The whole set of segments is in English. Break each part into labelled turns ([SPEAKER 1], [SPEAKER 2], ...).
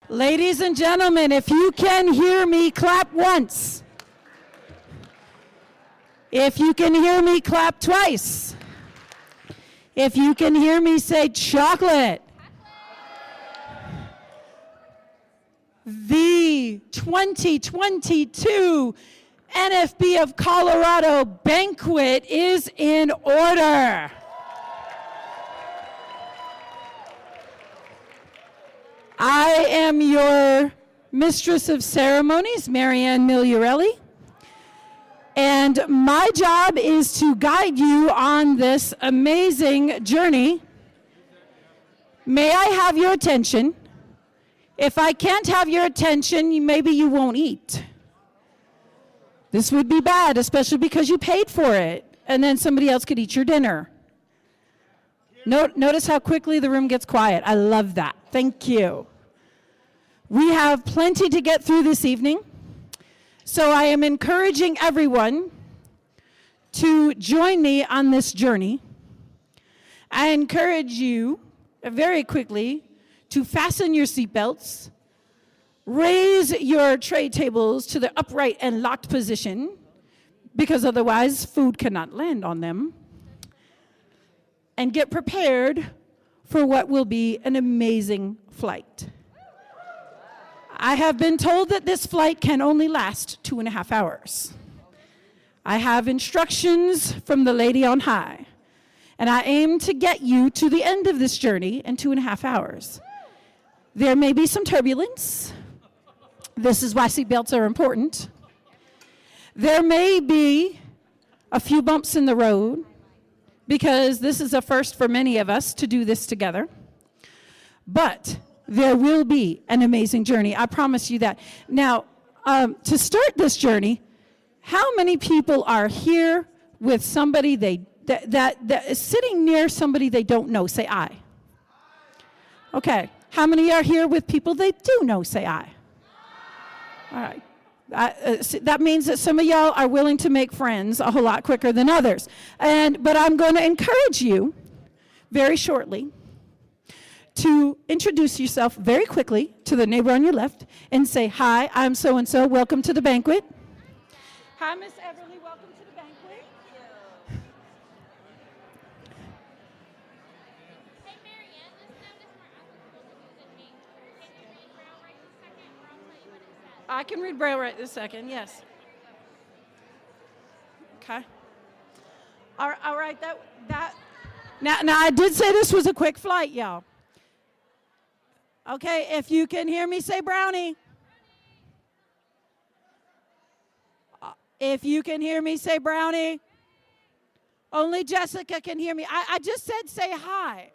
[SPEAKER 1] Ladies and gentlemen, if you can hear me, clap once. If you can hear me, clap twice. If you can hear me, say chocolate. The 2022 NFB of Colorado banquet is in order. I am your mistress of ceremonies, Marianne Migliorelli, and my job is to guide you on this amazing journey. May I have your attention? If I can't have your attention, maybe you won't eat. This would be bad, especially because you paid for it, and then somebody else could eat your dinner. Notice how quickly the room gets quiet. I love that. Thank you. We have plenty to get through this evening, so I am encouraging everyone to join me on this journey. I encourage you very quickly to fasten your seatbelts, raise your tray tables to the upright and locked position, because otherwise food cannot land on them, and get prepared for what will be an amazing flight. I have been told that this flight can only last 2.5 hours. I have instructions from the lady on high, and I aim to get you to the end of this journey in 2.5 hours. There may be some turbulence. This is why seatbelts are important. There may be a few bumps in the road, because this is a first for many of us to do this together. But there will be an amazing journey. I promise you that. Now, to start this journey, how many people are here with somebody that is sitting near somebody they don't know? Say aye. Okay. How many are here with people they do know? Say aye. All right. That means that some of y'all are willing to make friends a whole lot quicker than others. But I'm going to encourage you very shortly to introduce yourself very quickly to the neighbor on your left and say, "Hi, I'm so-and-so. Welcome to the banquet." Hi, Miss Everly. Welcome to the banquet.
[SPEAKER 2] Hey, Marianne, this notice for applicable using me. Can you read Braille right this second, or I'll tell you what it says?
[SPEAKER 1] I can read Braille right this second, yes. Okay. All right, now I did say this was a quick flight, y'all. Okay, if you can hear me, say brownie. If you can hear me, say brownie. Only Jessica can hear me. I just said say hi.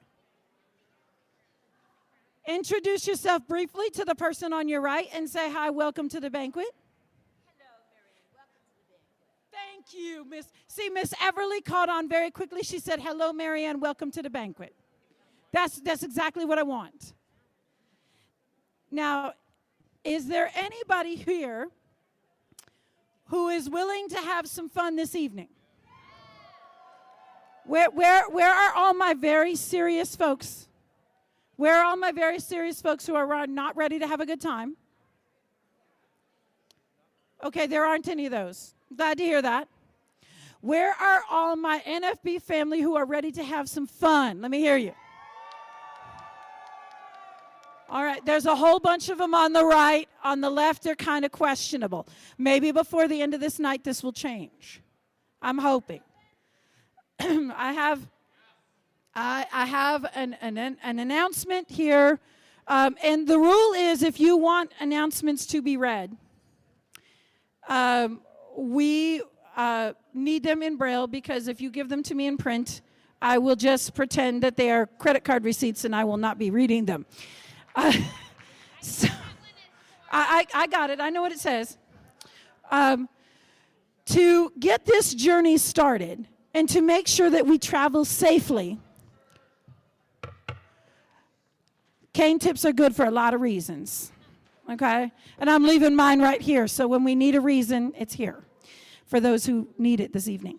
[SPEAKER 1] Introduce yourself briefly to the person on your right and say hi, welcome to the banquet.
[SPEAKER 2] Hello, Marianne. Welcome to the banquet.
[SPEAKER 1] Thank you, Miss. See, Miss Everly caught on very quickly. She said, "Hello, Marianne, welcome to the banquet." That's exactly what I want. Now, is there anybody here who is willing to have some fun this evening? Where are all my very serious folks? Where are all my very serious folks who are not ready to have a good time? Okay, there aren't any of those. Glad to hear that. Where are all my NFB family who are ready to have some fun? Let me hear you. All right, there's a whole bunch of them on the right. On the left, they're kind of questionable. Maybe before the end of this night, this will change. I'm hoping. I have an announcement here, and the rule is if you want announcements to be read, we need them in Braille, because if you give them to me in print, I will just pretend that they are credit card receipts and I will not be reading them. So, I got it. I know what it says. To get this journey started and to make sure that we travel safely, cane tips are good for a lot of reasons, okay? And I'm leaving mine right here, so when we need a reason, it's here for those who need it this evening.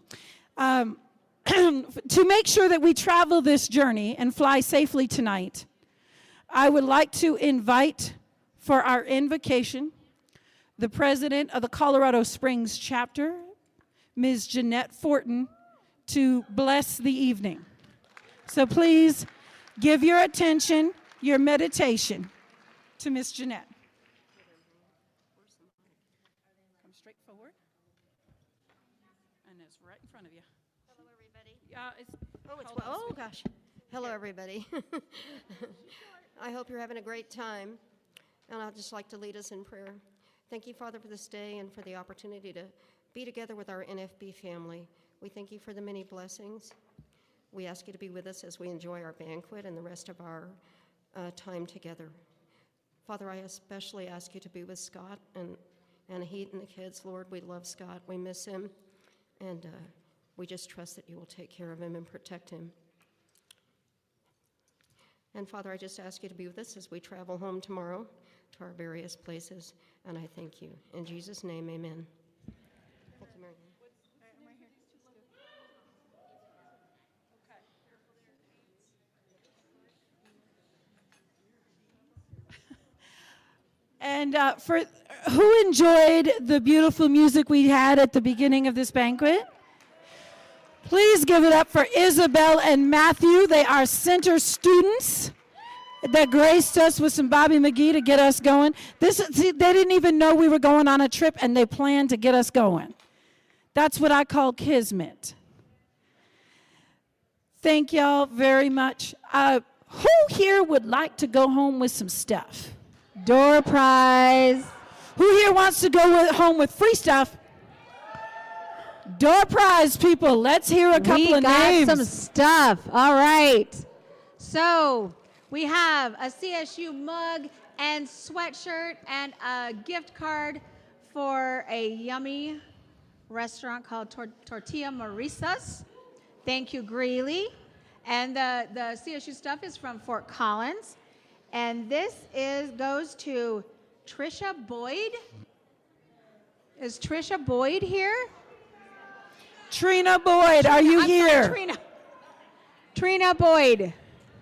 [SPEAKER 1] To make sure that we travel this journey and fly safely tonight, I would like to invite for our invocation, the president of the Colorado Springs chapter, Ms. Jeanette Fortin, to bless the evening. So please give your attention, your meditation to Ms. Jeanette. Come straight forward. And it's right in front of you.
[SPEAKER 3] Hello, everybody.
[SPEAKER 1] Hold on.
[SPEAKER 3] Gosh. Hello, everybody. I hope you're having a great time, and I'd just like to lead us in prayer. Thank you, Father, for this day and for the opportunity to be together with our NFB family. We thank you for the many blessings. We ask you to be with us as we enjoy our banquet and the rest of our time together. Father, I especially ask you to be with Scott and Heat and the kids. Lord, we love Scott. We miss him, and we just trust that you will take care of him and protect him. And Father, I just ask you to be with us as we travel home tomorrow to our various places, and I thank you. In Jesus' name, amen. Thank you, Mary.
[SPEAKER 1] And for who enjoyed the beautiful music we had at the beginning of this banquet? Please give it up for Isabel and Matthew. They are center students that graced us with some Bobby McGee to get us going. They didn't even know we were going on a trip, and they planned to get us going. That's what I call kismet. Thank y'all very much. Who here would like to go home with some stuff?
[SPEAKER 4] Door prize.
[SPEAKER 1] Who here wants to go home with free stuff? Door prize, people. Let's hear a couple of names.
[SPEAKER 4] We got some stuff. All right. So we have a CSU mug and sweatshirt and a gift card for a yummy restaurant called Tortilla Marisas. Thank you, Greeley. And the CSU stuff is from Fort Collins. And this goes to Trisha Boyd. Is Trisha Boyd here?
[SPEAKER 1] Trina Boyd, are you here?
[SPEAKER 4] Sorry, Trina Boyd.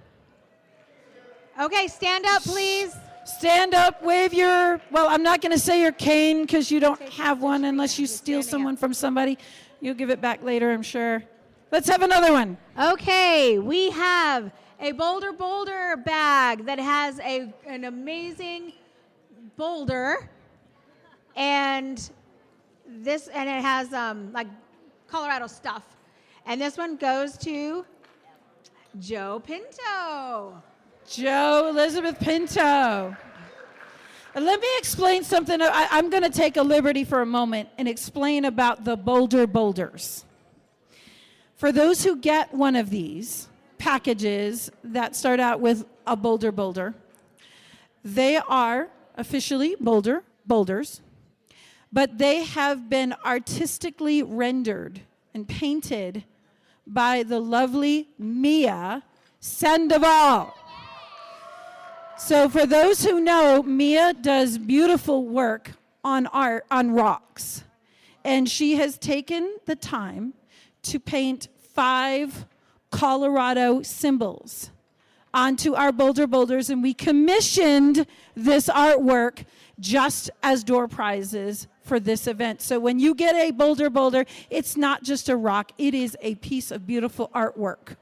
[SPEAKER 4] Okay, stand up, please.
[SPEAKER 1] Stand up, wave your, well, I'm not going to say your cane because you don't have one unless you steal someone from somebody. You'll give it back later, I'm sure. Let's have another one.
[SPEAKER 4] Okay, we have a Boulder bag that has an amazing boulder, and it has like Colorado stuff. And this one goes to Joe Pinto.
[SPEAKER 1] Joe Elizabeth Pinto. Let me explain something. I'm going to take a liberty for a moment and explain about the Boulder boulders. For those who get one of these packages that start out with a boulder, they are officially boulders, but they have been artistically rendered and painted by the lovely Mia Sandoval. So for those who know, Mia does beautiful work on art, on rocks. And she has taken the time to paint 5 Colorado symbols onto our boulders, and we commissioned this artwork just as door prizes for this event. So when you get a boulder, it's not just a rock, it is a piece of beautiful artwork.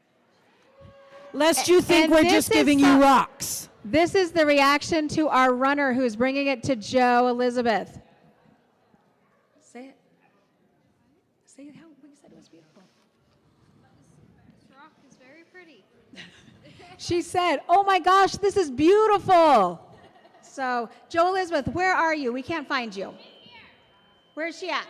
[SPEAKER 1] Lest you think we're just giving you rocks.
[SPEAKER 4] This is the reaction to our runner who's bringing it to Joe Elizabeth. Say it. Say how we said it was beautiful.
[SPEAKER 2] This rock is very pretty.
[SPEAKER 4] She said, "Oh my gosh, this is beautiful." So, Joe Elizabeth, where are you? We can't find you. Where is she at?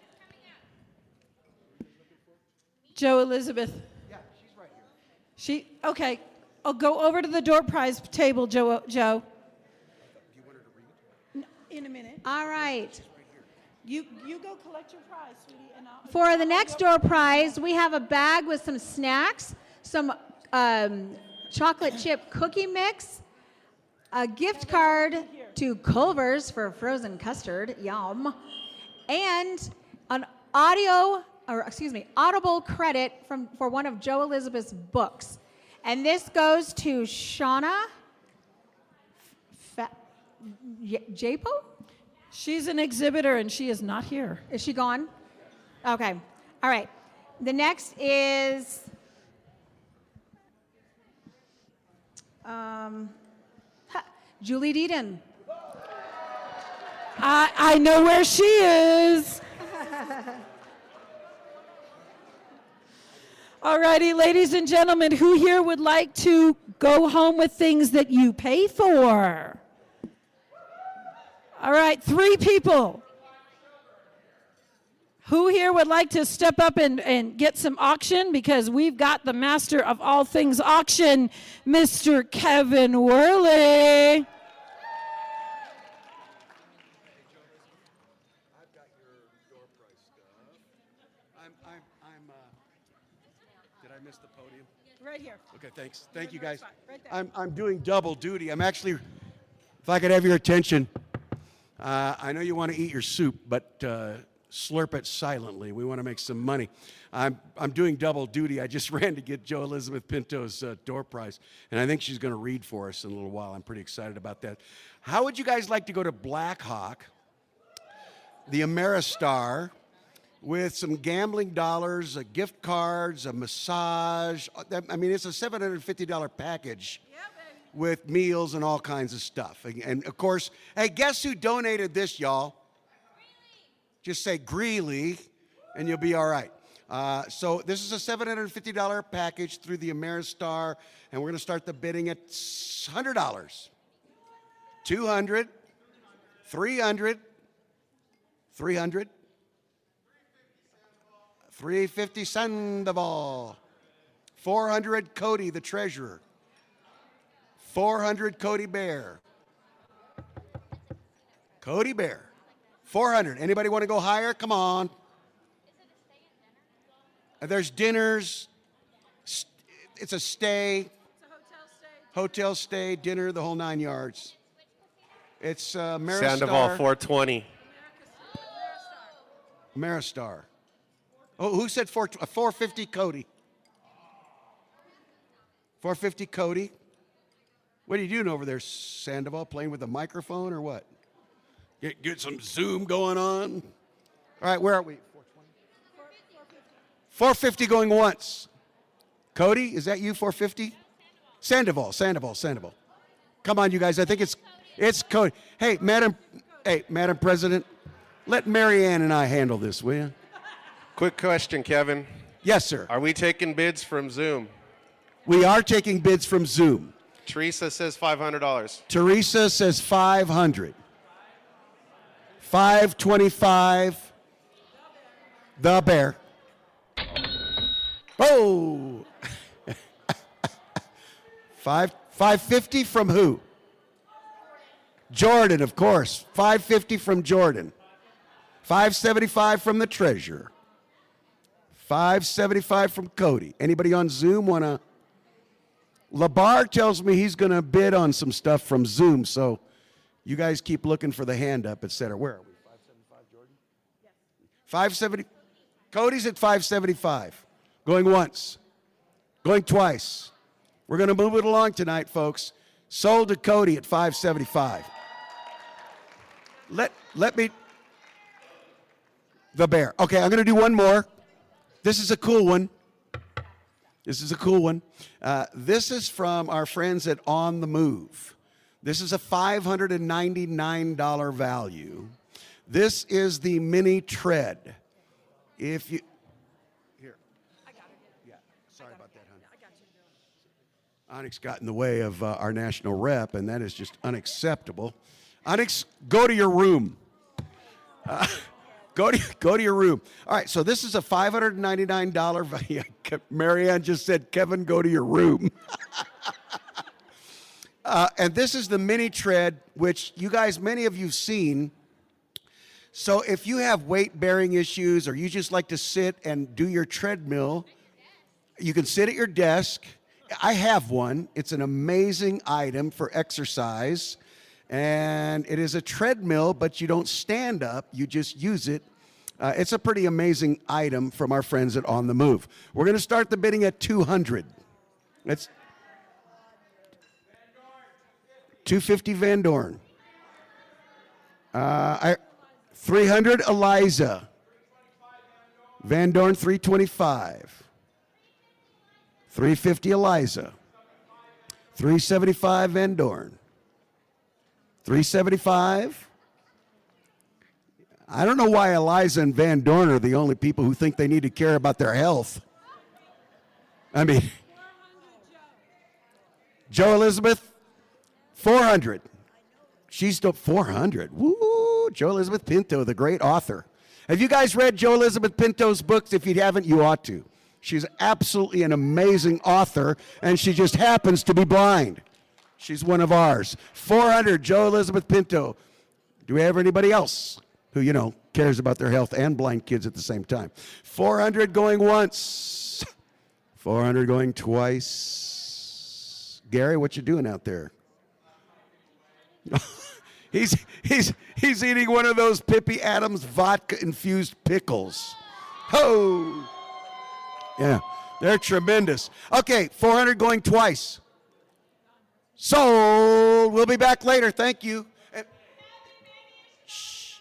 [SPEAKER 1] Joe Elizabeth.
[SPEAKER 5] Yeah, she's right here.
[SPEAKER 1] Okay. I'll go over to the door prize table, Joe.
[SPEAKER 5] Do you want her to read?
[SPEAKER 1] In a minute.
[SPEAKER 4] All right.
[SPEAKER 1] You go collect your prize, sweetie. And
[SPEAKER 4] For the next door prize, we have a bag with some snacks, some chocolate chip cookie mix, a gift card to Culver's for frozen custard, yum, and an Audible credit for one of Joe Elizabeth's books. And this goes to Shauna JPO?
[SPEAKER 1] She's an exhibitor and she is not here.
[SPEAKER 4] Is she gone? Okay. All right. The next is Julie Deedon.
[SPEAKER 1] I know where she is. All righty, ladies and gentlemen, who here would like to go home with things that you pay for? All right, 3 people. Who here would like to step up and get some auction? Because we've got the master of all things auction, Mr. Kevin Worley.
[SPEAKER 6] Did I miss the podium?
[SPEAKER 1] Right here.
[SPEAKER 6] Okay, thanks. Thank you, guys. I'm doing double duty. I'm actually, if I could have your attention, I know you want to eat your soup, but slurp it silently. We want to make some money. I'm doing double duty. I just ran to get Joe Elizabeth Pinto's door prize, and I think she's going to read for us in a little while. I'm pretty excited about that. How would you guys like to go to Black Hawk, the Ameristar, with some gambling dollars, gift cards, a massage? I mean, it's a $750 package with meals and all kinds of stuff. And of course, hey, guess who donated this, y'all? Just say Greeley, and you'll be all right. So this is a $750 package through the Ameristar, and we're going to start the bidding at $100, $200, $300, $300, $350 Sandoval, $400 Cody the treasurer, $400 Cody Bear, Cody Bear, $400. Anybody want to go higher? Come on. There's dinners. It's a stay. It's a hotel stay, dinner, the whole 9 yards. It's Ameristar.
[SPEAKER 7] Sandoval 420.
[SPEAKER 6] Ameristar. Oh, who said 450 Cody? 450 Cody. What are you doing over there, Sandoval? Playing with a microphone or what? Get some Zoom going on. All right, where are we? 450 going once. Cody, is that you, 450? Sandoval. Come on, you guys. I think it's Cody. Hey, Madam President, let Mary Ann and I handle this, will you?
[SPEAKER 7] Quick question, Kevin.
[SPEAKER 6] Yes, sir.
[SPEAKER 7] Are we taking bids from Zoom?
[SPEAKER 6] We are taking bids from Zoom.
[SPEAKER 7] Teresa says $500.
[SPEAKER 6] Teresa says 500. 525. The Bear. Oh. 550 from who? Jordan, of course. 550 from Jordan. 575 from the treasurer. 575 from Cody. Anybody on Zoom want to? Labar tells me he's going to bid on some stuff from Zoom, so you guys keep looking for the hand up, etc. Where are we? 575, Jordan? Yes. 570. Cody's at 575. Going once. Going twice. We're going to move it along tonight, folks. Sold to Cody at 575. Let me. The Bear. Okay, I'm going to do one more. This is a cool one. This is from our friends at On the Move. This is a $599 value. This is the Mini Tread. If you here, I got it. Yeah, sorry about that, honey. I got you. Onyx got in the way of our national rep, and that is just unacceptable. Onyx, go to your room. Go to your room. All right, so this is a $599 value. Marianne just said, Kevin, go to your room. And this is the Mini Tread, which you guys, many of you have seen. So if you have weight-bearing issues or you just like to sit and do your treadmill, you can sit at your desk. I have one. It's an amazing item for exercise. And it is a treadmill, but you don't stand up. You just use it. It's a pretty amazing item from our friends at On the Move. We're going to start the bidding at $200. It's $250 Van Dorn. I 300 Eliza. Van Dorn 325. 350 Eliza. 375 Van Dorn. 375. I don't know why Eliza and Van Dorn are the only people who think they need to care about their health. I mean, Joe Elizabeth, 400. She's still 400. Woo! Joe Elizabeth Pinto, the great author. Have you guys read Joe Elizabeth Pinto's books? If you haven't, you ought to. She's absolutely an amazing author, and she just happens to be blind. She's one of ours. 400, Joe Elizabeth Pinto. Do we have anybody else who, you know, cares about their health and blind kids at the same time? 400 going once. 400 going twice. Gary, what you doing out there? He's eating one of those Pippi Adams vodka-infused pickles. Ho! Yeah, they're tremendous. Okay, 400 going twice. Sold. We'll be back later. Thank you. Shh.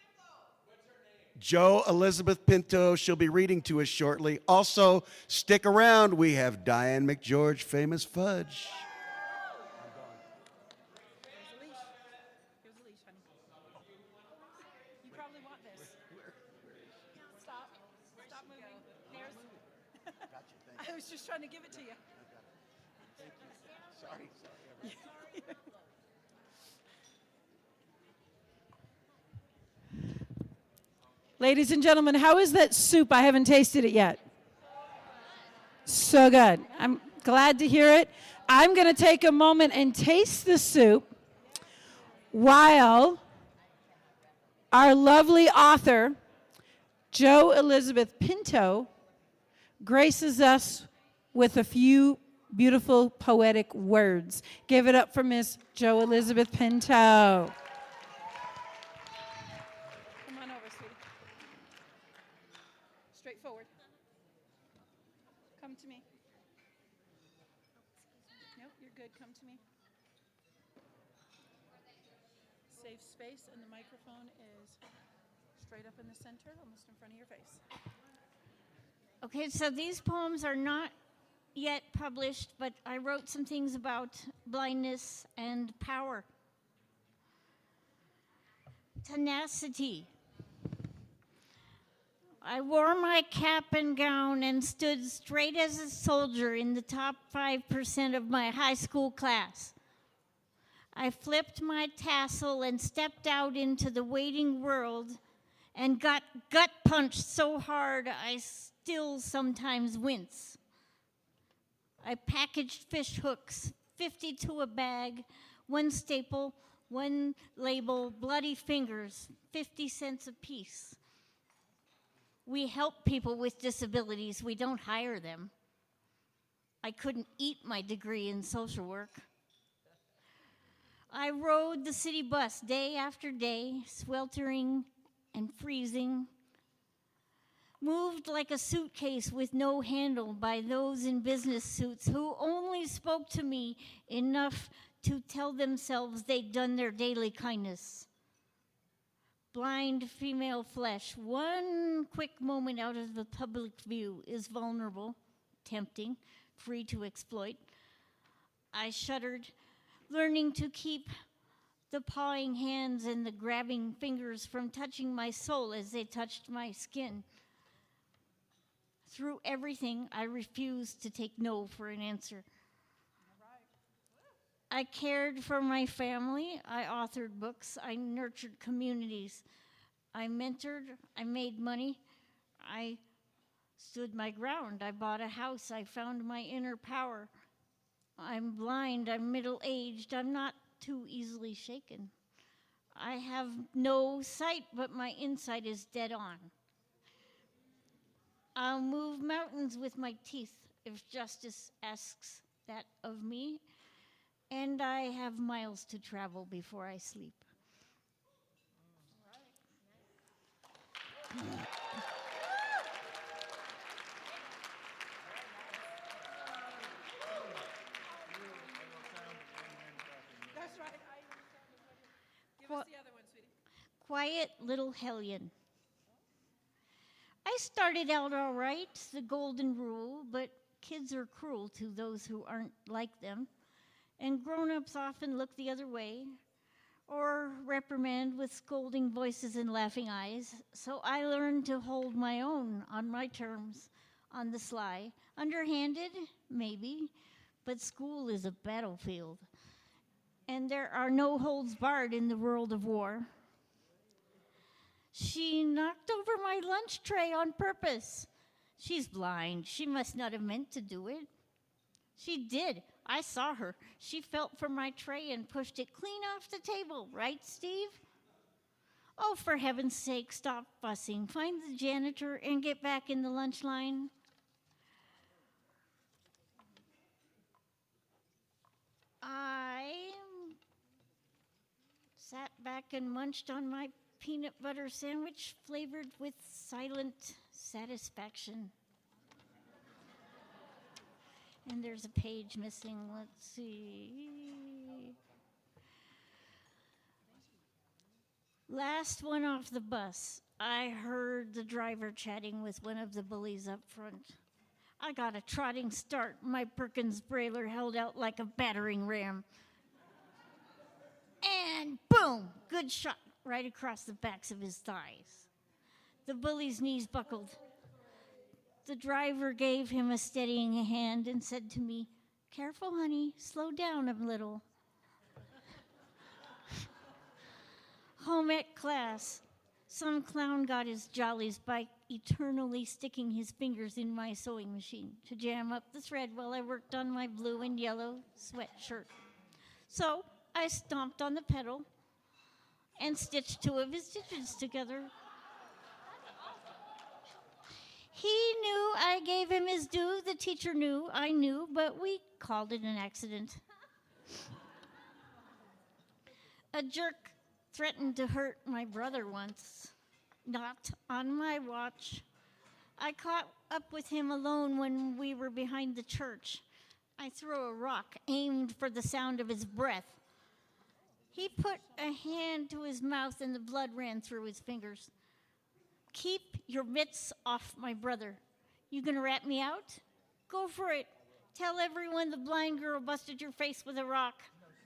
[SPEAKER 6] Joe Elizabeth Pinto. She'll be reading to us shortly. Also, stick around. We have Diane McGeorge, famous fudge.
[SPEAKER 1] I was just trying to give it to you.
[SPEAKER 6] Sorry.
[SPEAKER 1] Ladies and gentlemen, how is that soup? I haven't tasted it yet. So good. I'm glad to hear it. I'm going to take a moment and taste the soup while our lovely author, Joe Elizabeth Pinto, graces us with a few beautiful poetic words. Give it up for Miss Joe Elizabeth Pinto. Come on over, sweetie. Straight forward. Come to me. Nope, you're good. Come to me. Save space, and the microphone is straight up in the center, almost in front of your face.
[SPEAKER 8] Okay, so these poems are not yet published, but I wrote some things about blindness and power. Tenacity. I wore my cap and gown and stood straight as a soldier in the top 5% of my high school class. I flipped my tassel and stepped out into the waiting world and got gut punched so hard I still sometimes wince. I packaged fish hooks, 50 to a bag, one staple, one label, bloody fingers, 50 cents a piece. We help people with disabilities, we don't hire them. I couldn't eat my degree in social work. I rode the city bus day after day, sweltering and freezing, moved like a suitcase with no handle by those in business suits who only spoke to me enough to tell themselves they'd done their daily kindness. Blind female flesh, one quick moment out of the public view is vulnerable, tempting, free to exploit. I shuddered, learning to keep the pawing hands and the grabbing fingers from touching my soul as they touched my skin. Through everything, I refused to take no for an answer. I cared for my family, I authored books, I nurtured communities, I mentored, I made money, I stood my ground, I bought a house, I found my inner power. I'm blind, I'm middle-aged, I'm not too easily shaken. I have no sight, but my insight is dead on. I'll move mountains with my teeth if justice asks that of me, and I have miles to travel before I sleep.
[SPEAKER 1] That's right. Give us the other one, sweetie.
[SPEAKER 8] Quiet Little Hellion. I started out all right, the golden rule, but kids are cruel to those who aren't like them, and grown-ups often look the other way or reprimand with scolding voices and laughing eyes. So I learned to hold my own on my terms, on the sly. Underhanded, maybe, but school is a battlefield, and there are no holds barred in the world of war. She knocked over my lunch tray on purpose. She's blind. She must not have meant to do it. She did. I saw her. She felt for my tray and pushed it clean off the table. Right, Steve? Oh, for heaven's sake, stop fussing. Find the janitor and get back in the lunch line. I sat back and munched on my peanut butter sandwich flavored with silent satisfaction. And there's a page missing. Let's see. Last one off the bus, I heard the driver chatting with one of the bullies up front. I got a trotting start. My Perkins Brailer held out like a battering ram. And boom, good shot right across the backs of his thighs. The bully's knees buckled. The driver gave him a steadying hand and said to me, "Careful, honey, slow down a little." Home ec class. Some clown got his jollies by eternally sticking his fingers in my sewing machine to jam up the thread while I worked on my blue and yellow sweatshirt. So I stomped on the pedal and stitched two of his digits together. He knew I gave him his due. The teacher knew I knew, but we called it an accident. A jerk threatened to hurt my brother once. Not on my watch. I caught up with him alone when we were behind the church. I threw a rock aimed for the sound of his breath. He put a hand to his mouth and the blood ran through his fingers. "Keep your mitts off my brother. You gonna rat me out? Go for it. Tell everyone the blind girl busted your face with a rock."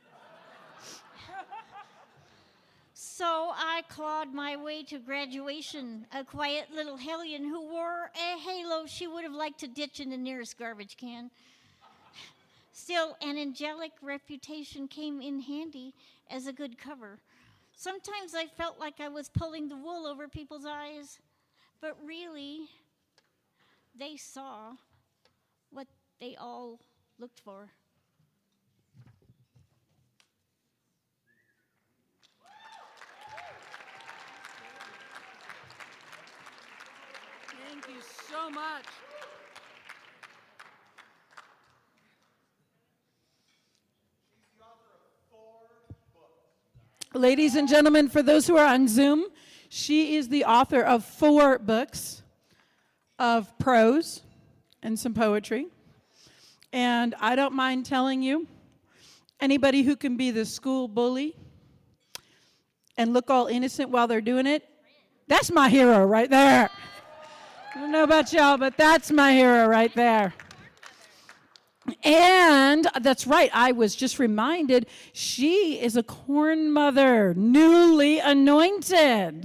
[SPEAKER 8] So I clawed my way to graduation, a quiet little hellion who wore a halo she would have liked to ditch in the nearest garbage can. Still, an angelic reputation came in handy as a good cover. Sometimes I felt like I was pulling the wool over people's eyes, but really, they saw what they all looked for.
[SPEAKER 1] Thank you so much. Ladies and gentlemen, for those who are on Zoom, she is the author of 4 books of prose and some poetry. And I don't mind telling you, anybody who can be the school bully and look all innocent while they're doing it, that's my hero right there. I don't know about y'all, but that's my hero right there. And that's right, I was just reminded, she is a corn mother, newly anointed.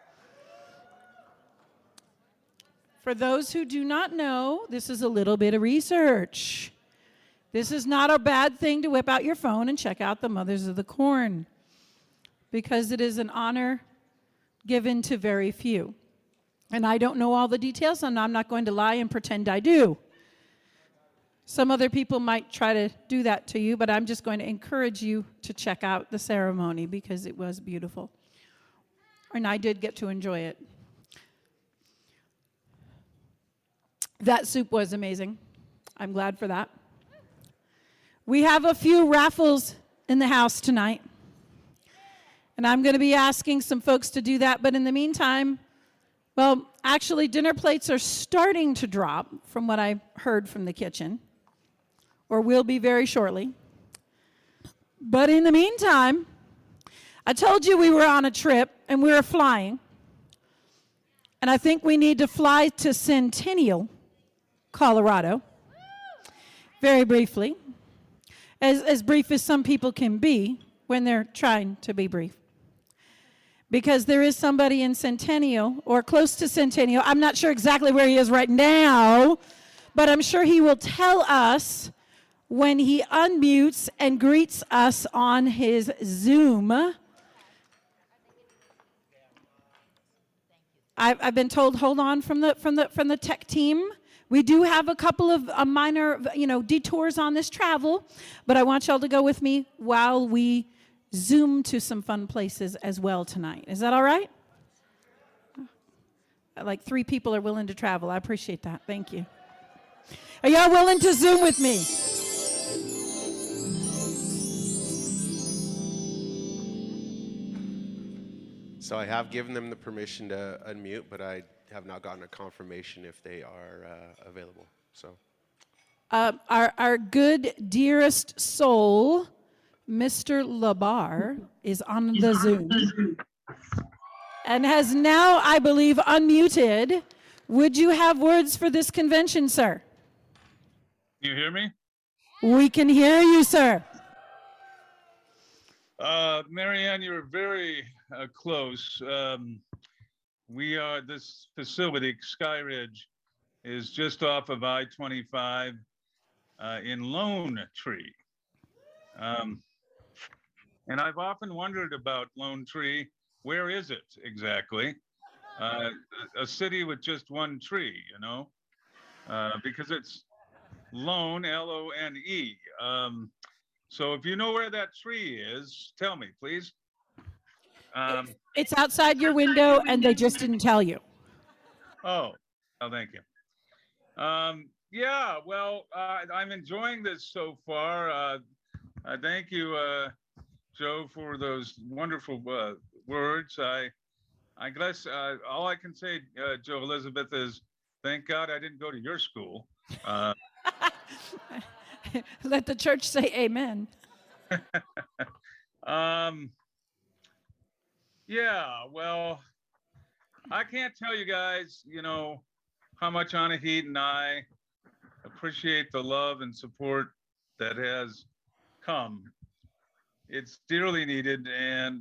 [SPEAKER 1] For those who do not know, this is a little bit of research. This is not a bad thing to whip out your phone and check out the Mothers of the Corn, because it is an honor given to very few. And I don't know all the details, and I'm not going to lie and pretend I do. Some other people might try to do that to you, but I'm just going to encourage you to check out the ceremony because it was beautiful. And I did get to enjoy it. That soup was amazing. I'm glad for that. We have a few raffles in the house tonight. And I'm going to be asking some folks to do that, but in the meantime, well, actually, dinner plates are starting to drop from what I heard from the kitchen, or will be very shortly. But in the meantime, I told you we were on a trip and we were flying. And I think we need to fly to Centennial, Colorado, very briefly, as brief as some people can be when they're trying to be brief. Because there is somebody in Centennial or close to Centennial. I'm not sure exactly where he is right now, but I'm sure he will tell us when he unmutes and greets us on his Zoom. I've been told, hold on from the tech team. We do have a couple of minor, detours on this travel, but I want y'all to go with me while we Zoom to some fun places as well tonight. Is that all right? Like 3 people are willing to travel. I appreciate that. Thank you. Are y'all willing to Zoom with me?
[SPEAKER 7] So I have given them the permission to unmute, but I have not gotten a confirmation if they are available. So
[SPEAKER 1] Our good, dearest soul, Mr. Labar, is on the Zoom and has now, I believe, unmuted. Would you have words for this convention, sir?
[SPEAKER 9] You hear me?
[SPEAKER 1] We can hear you, sir.
[SPEAKER 9] Marianne, you're very close. This facility, Sky Ridge, is just off of I-25 in Lone Tree. And I've often wondered about Lone Tree. Where is it exactly? A city with just one tree, because it's Lone, Lone. So if you know where that tree is, tell me, please.
[SPEAKER 1] It's outside your window, and they just didn't tell you.
[SPEAKER 9] Oh, thank you. Yeah, well, I'm enjoying this so far. Thank you, Joe, for those wonderful words. I guess all I can say, Joe Elizabeth, is thank God I didn't go to your school.
[SPEAKER 1] Let the church say amen.
[SPEAKER 9] Yeah, well, I can't tell you guys, how much Anahit and I appreciate the love and support that has come. It's dearly needed, and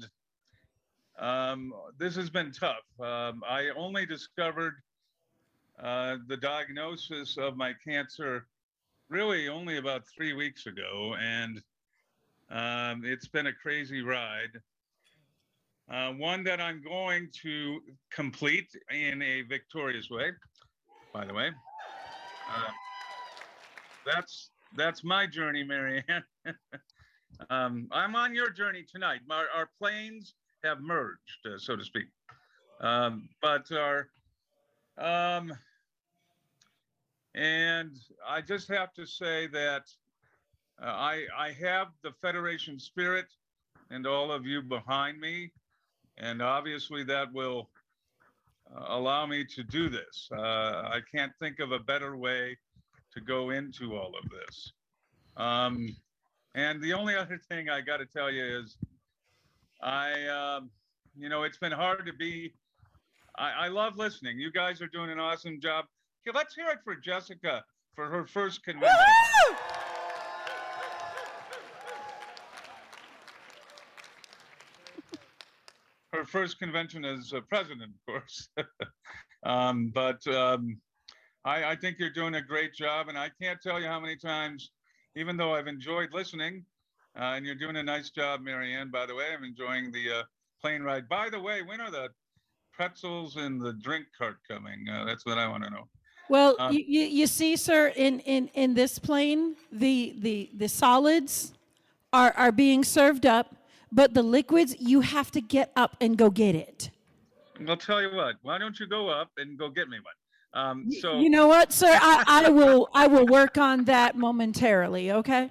[SPEAKER 9] this has been tough. I only discovered the diagnosis of my cancer really only about 3 weeks ago, and it's been a crazy ride. One that I'm going to complete in a victorious way, by the way. That's my journey, Marianne. I'm on your journey tonight. Our planes have merged, so to speak. And I just have to say that I have the Federation spirit and all of you behind me. And obviously that will allow me to do this. I can't think of a better way to go into all of this. And the only other thing I got to tell you is it's been hard to be, I love listening. You guys are doing an awesome job. Okay, let's hear it for Jessica for her first convention.
[SPEAKER 1] Woo-hoo!
[SPEAKER 9] Her first convention as president, of course. I think you're doing a great job, and I can't tell you how many times, even though I've enjoyed listening, and you're doing a nice job, Marianne, by the way, I'm enjoying the plane ride. By the way, when are the pretzels and the drink cart coming? That's what I want to know.
[SPEAKER 1] Well, you see, sir, in this plane, the solids are being served up, but the liquids, you have to get up and go get it.
[SPEAKER 9] I'll tell you what, why don't you go up and go get me one? So
[SPEAKER 1] you know what, sir? I will work on that momentarily, okay?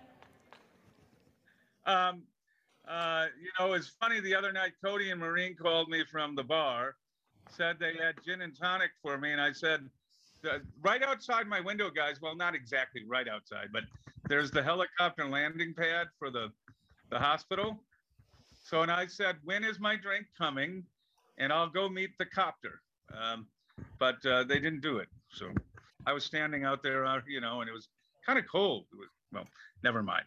[SPEAKER 9] It's funny, the other night, Cody and Maureen called me from the bar, said they had gin and tonic for me, and I said, right outside my window, guys, well, not exactly right outside, but there's the helicopter landing pad for the hospital. So, and I said, when is my drink coming? And I'll go meet the copter. But they didn't do it. So I was standing out there, you know, and it was kind of cold. It was, well, never mind.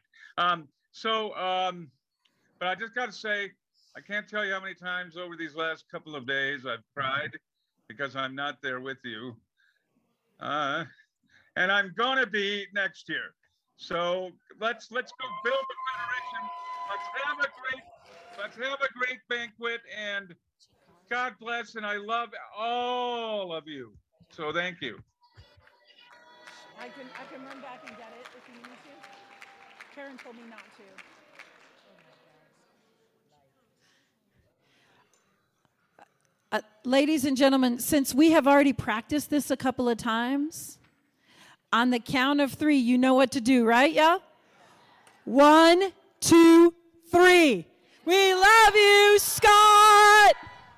[SPEAKER 9] But I just got to say, I can't tell you how many times over these last couple of days I've cried because I'm not there with you. And I'm going to be next year. So let's go build a federation. Let's have a great banquet, and God bless, and I love all of you. So thank you.
[SPEAKER 1] I can run back and get it if you need me to. Karen told me not to. Ladies and gentlemen, since we have already practiced this a couple of times, on the count of 3, you know what to do, right, y'all? 1, 2, 3. We love you, Scott!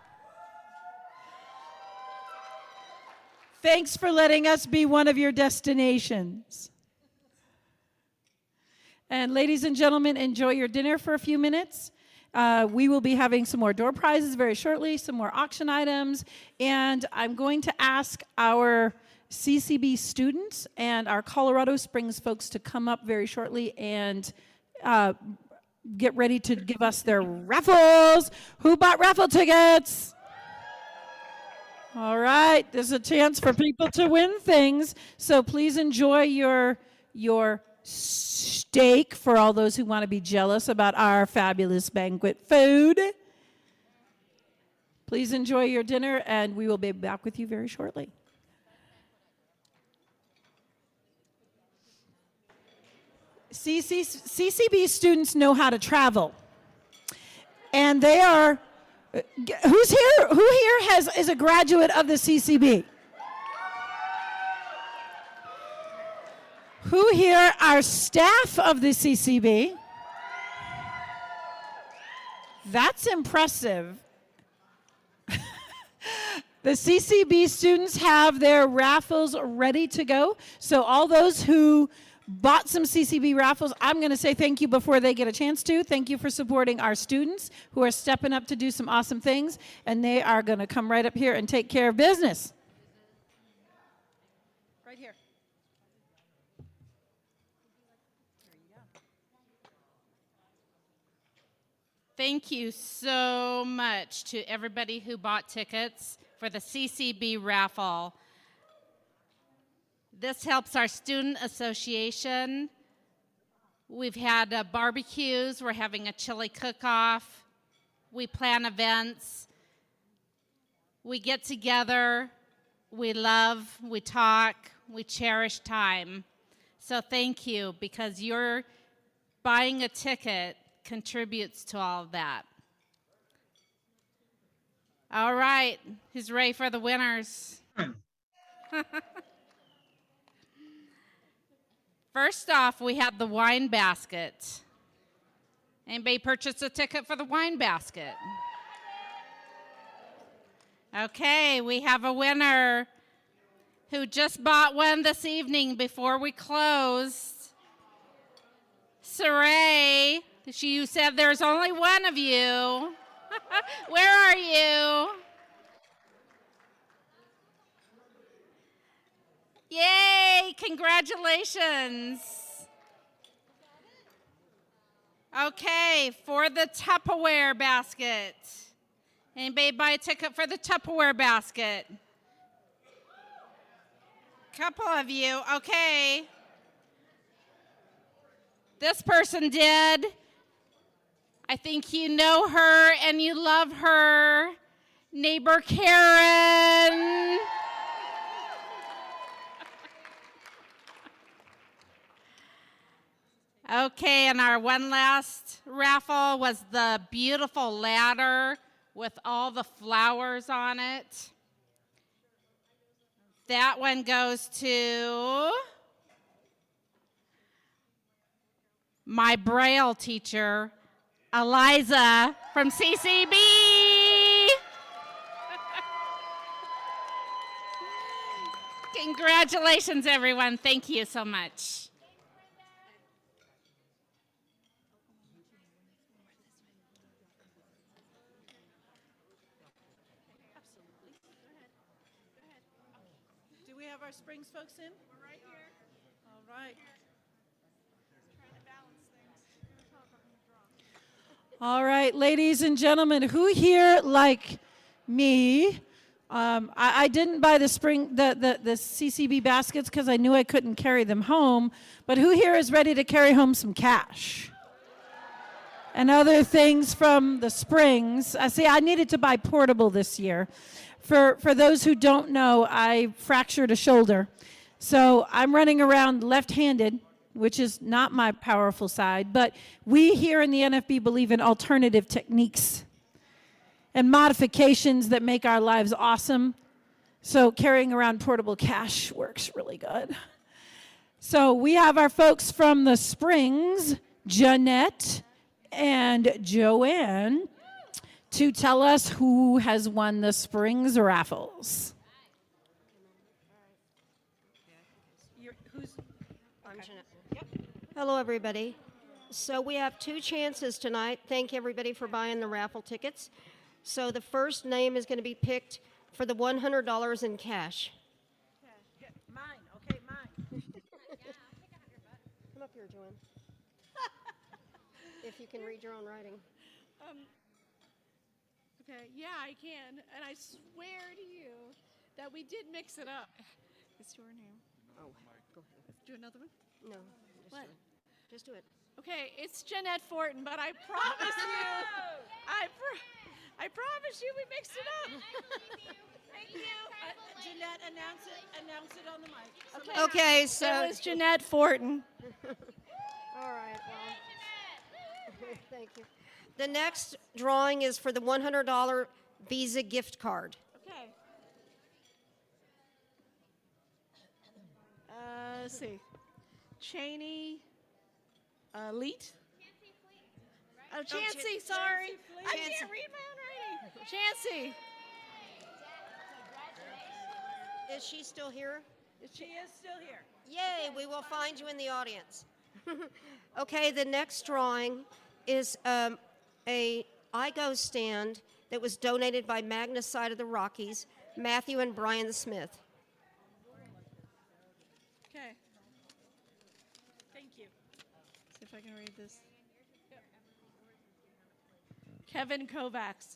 [SPEAKER 1] Thanks for letting us be one of your destinations. And ladies and gentlemen, enjoy your dinner for a few minutes. We will be having some more door prizes very shortly, some more auction items, and I'm going to ask our CCB students and our Colorado Springs folks to come up very shortly and get ready to give us their raffles. Who bought raffle tickets? All right, there's a chance for people to win things, so please enjoy your steak for all those who want to be jealous about our fabulous banquet food. Please enjoy your dinner, and we will be back with you very shortly. CCB students know how to travel, and they are. Who's here? Who here is a graduate of the CCB? Who here are staff of the CCB? That's impressive. The CCB students have their raffles ready to go. So all those who bought some CCB raffles, I'm going to say thank you before they get a chance to. Thank you for supporting our students who are stepping up to do some awesome things, and they are going to come right up here and take care of business. Right here.
[SPEAKER 10] Thank you so much to everybody who bought tickets for the CCB raffle. This helps our student association. We've had barbecues. We're having a chili cook-off. We plan events. We get together. We love. We talk. We cherish time. So thank you, because your buying a ticket contributes to all of that. All right. Who's ready for the winners? First off, we have the wine basket. Anybody purchased a ticket for the wine basket? Okay, we have a winner who just bought one this evening before we closed. Saray, you said there's only one of you. Where are you? Yay, congratulations. Okay, for the Tupperware basket. Anybody buy a ticket for the Tupperware basket? Couple of you, okay. This person did. I think you know her and you love her. Neighbor Karen. Okay, and our one last raffle was the beautiful ladder with all the flowers on it. That one goes to my Braille teacher, Eliza from CCB. Congratulations, everyone. Thank you so much.
[SPEAKER 1] have our Springs folks in? We're right here. All right. All right, ladies and gentlemen, who here, like me, I didn't buy the CCB baskets because I knew I couldn't carry them home, but who here is ready to carry home some cash? And other things from the Springs. I needed to buy portable this year. For those who don't know, I fractured a shoulder. So I'm running around left-handed, which is not my powerful side, but we here in the NFB believe in alternative techniques and modifications that make our lives awesome. So carrying around portable cash works really good. So we have our folks from the Springs, Jeanette and Joanne, to tell us who has won the Springs raffles.
[SPEAKER 3] I'm Jeanette. Hello, everybody. So we have 2 chances tonight. Thank everybody for buying the raffle tickets. So the first name is going to be picked for the $100 in cash.
[SPEAKER 1] Mine, okay, mine.
[SPEAKER 3] Come up here, Joanne. If you can read your own writing.
[SPEAKER 11] Okay, yeah, I can. And I swear to you that we did mix it up. It's your name.
[SPEAKER 3] Oh, go ahead.
[SPEAKER 11] Do another one?
[SPEAKER 3] No.
[SPEAKER 11] What?
[SPEAKER 3] Just do it.
[SPEAKER 11] Okay, it's Jeanette Fortin, but I promise you, I promise you we mixed it up.
[SPEAKER 1] Thank you. Jeanette, announce it on the mic.
[SPEAKER 3] Okay, so
[SPEAKER 11] it was Jeanette Fortin.
[SPEAKER 3] All right, well, thank you. The next drawing is for the $100 Visa gift card.
[SPEAKER 11] Okay. Let's see. Cheney Leet? Oh, Chancey, sorry. I can't read my own writing. Chancey.
[SPEAKER 3] Is she still here?
[SPEAKER 1] She is still here.
[SPEAKER 3] Yay, we will find you in the audience. Okay, the next drawing is a iGo stand that was donated by Magnus Side of the Rockies, Matthew and Brian Smith.
[SPEAKER 11] Okay.
[SPEAKER 1] Thank you.
[SPEAKER 11] See if I can read this. Kevin Kovacs.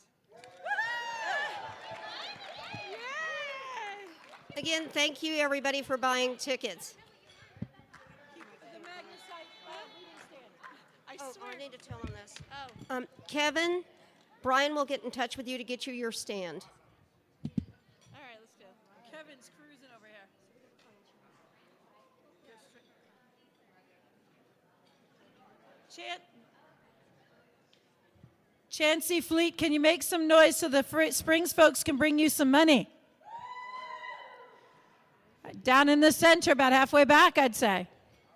[SPEAKER 3] Again, thank you everybody for buying tickets. I need to tell them this.
[SPEAKER 11] Oh.
[SPEAKER 3] Kevin, Brian will get in touch with you to get you your stand.
[SPEAKER 11] All right, let's go.
[SPEAKER 1] Kevin's cruising over here. Chancey Fleet, can you make some noise so the Springs folks can bring you some money? Down in the center, about halfway back, I'd say.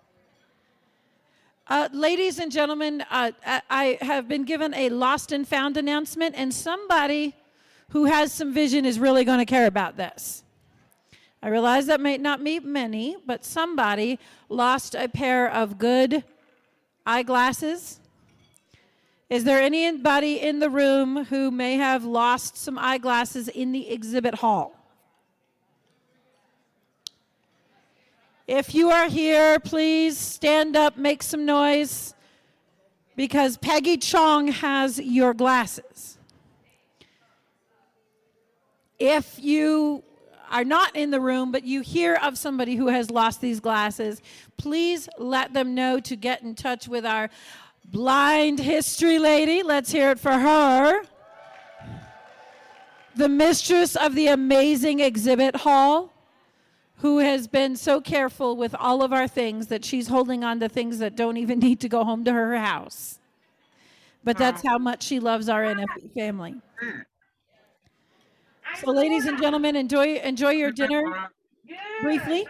[SPEAKER 1] Ladies and gentlemen, I have been given a lost and found announcement, and somebody who has some vision is really going to care about this. I realize that may not be many, but somebody lost a pair of good eyeglasses. Is there anybody in the room who may have lost some eyeglasses in the exhibit hall? If you are here, please stand up, make some noise, because Peggy Chong has your glasses. If you are not in the room, but you hear of somebody who has lost these glasses, please let them know to get in touch with our blind history lady. Let's hear it for her. The mistress of the amazing exhibit hall, who has been so careful with all of our things that she's holding on to things that don't even need to go home to her house. But that's how much she loves our NFB family. So ladies and gentlemen, enjoy your dinner briefly.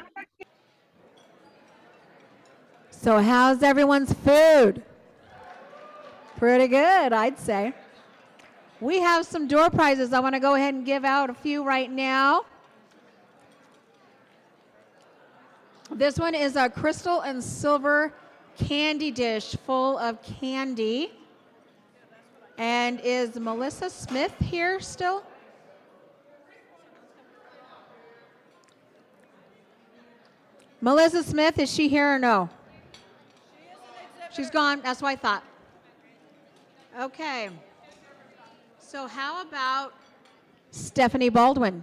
[SPEAKER 4] So how's everyone's food? Pretty good, I'd say. We have some door prizes. I want to go ahead and give out a few right now. This one is a crystal and silver candy dish full of candy. And is Melissa Smith here still? Melissa Smith, is she here or no? She's gone. That's what I thought. Okay. So how about Stephanie Baldwin?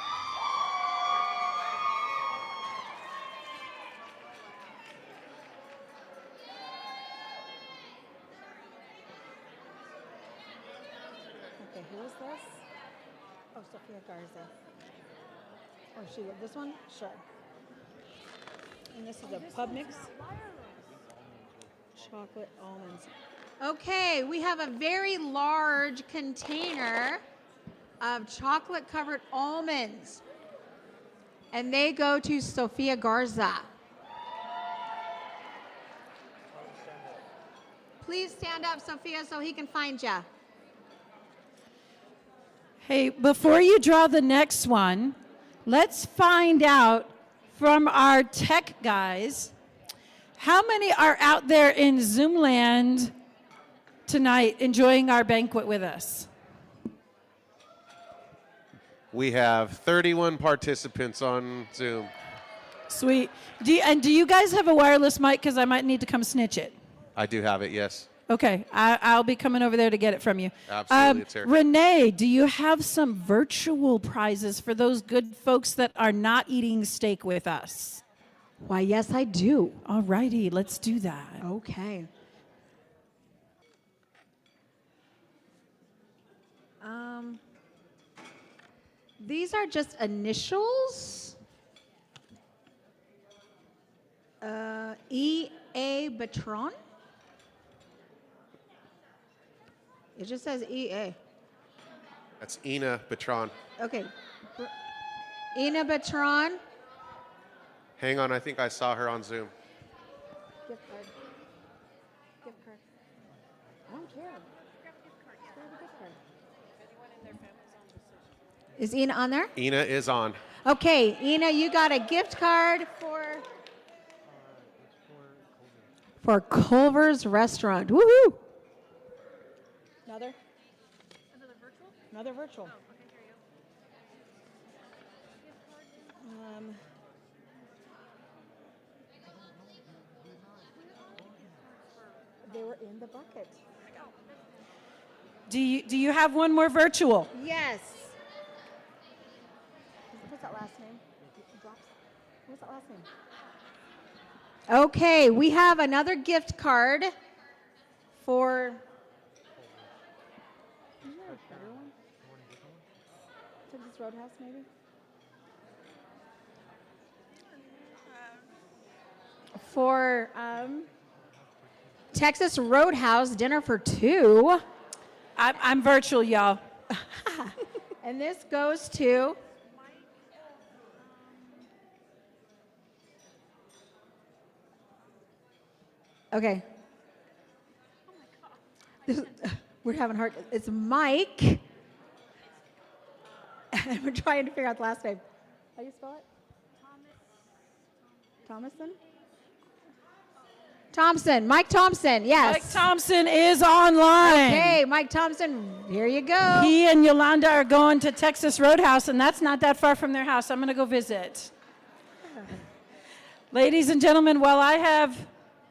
[SPEAKER 4] Okay, who is this? Oh, Sophia Garza. Oh, she this one? Sure. And this is a pub mix. Chocolate almonds. Okay, we have a very large container of chocolate covered almonds. And they go to Sophia Garza. Please stand up, Sophia, so he can find you.
[SPEAKER 1] Hey, before you draw the next one, let's find out from our tech guys, how many are out there in Zoom land tonight enjoying our banquet with us?
[SPEAKER 7] We have 31 participants on Zoom.
[SPEAKER 1] Sweet. Do you guys have a wireless mic? Because I might need to come snitch it.
[SPEAKER 7] I do have it, yes.
[SPEAKER 1] Okay, I'll be coming over there to get it from you.
[SPEAKER 7] Absolutely, it's here.
[SPEAKER 1] Renee, do you have some virtual prizes for those good folks that are not eating steak with us?
[SPEAKER 4] Why, yes, I do.
[SPEAKER 1] All righty, let's do that.
[SPEAKER 4] Okay. These are just initials. E.A. Batron. It just says E.A.
[SPEAKER 7] That's Ina Batron.
[SPEAKER 4] Okay. Ina Batron.
[SPEAKER 7] Hang on, I think I saw her on Zoom.
[SPEAKER 4] Gift card. Gift card. I don't care. Grab a gift card. Is Ina on there?
[SPEAKER 7] Ina is on.
[SPEAKER 4] Okay, Ina, you got a gift card for Culver's Restaurant. Woohoo! Another virtual? Another virtual. Oh, okay, here you go. They were in the bucket.
[SPEAKER 1] Do you have one more virtual?
[SPEAKER 4] Yes. What's that last name? What's that last name? Okay, we have another gift card for. Is there a better one? Texas Roadhouse, maybe? For Texas Roadhouse dinner for two.
[SPEAKER 1] I'm virtual, y'all.
[SPEAKER 4] And this goes to. Okay. We're having hard. It's Mike. And we're trying to figure out the last name. How do you spell it? Thomason? Thompson. Mike Thompson, yes.
[SPEAKER 1] Mike Thompson is online.
[SPEAKER 4] Okay, Mike Thompson, here you go.
[SPEAKER 1] He and Yolanda are going to Texas Roadhouse, and that's not that far from their house. I'm going to go visit. Ladies and gentlemen, while I have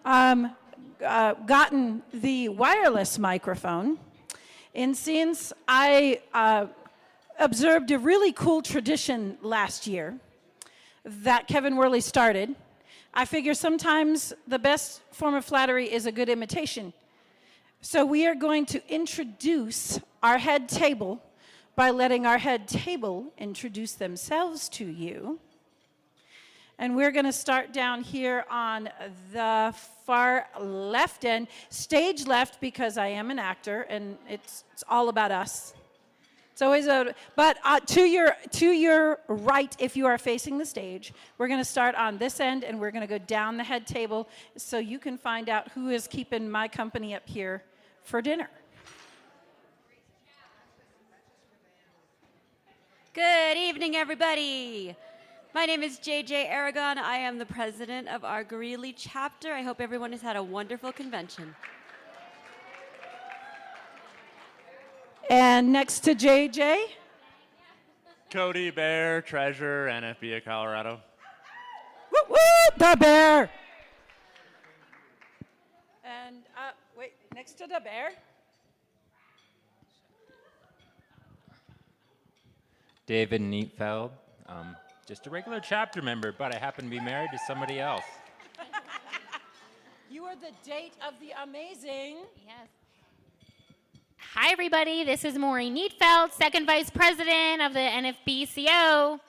[SPEAKER 1] gotten the wireless microphone, and since I observed a really cool tradition last year that Kevin Worley started, I figure sometimes the best form of flattery is a good imitation. So we are going to introduce our head table by letting our head table introduce themselves to you. And we're going to start down here on the far left end, stage left, because I am an actor and it's all about us. It's always but to your right, if you are facing the stage, we're going to start on this end and we're going to go down the head table so you can find out who is keeping my company up here for dinner.
[SPEAKER 12] Good evening, everybody. My name is JJ Aragon. I am the president of our Greeley chapter. I hope everyone has had a wonderful convention.
[SPEAKER 1] And next to JJ,
[SPEAKER 13] Cody Bear, treasurer, NFB of Colorado.
[SPEAKER 1] Whoop, whoop. the bear. And wait, next to the bear.
[SPEAKER 13] David Neatfeld, just a regular chapter member, but I happen to be married to somebody else.
[SPEAKER 1] You are the date of the amazing.
[SPEAKER 2] Yes. Hi, everybody. This is Maureen Neatfeld, second vice president of the NFBCO.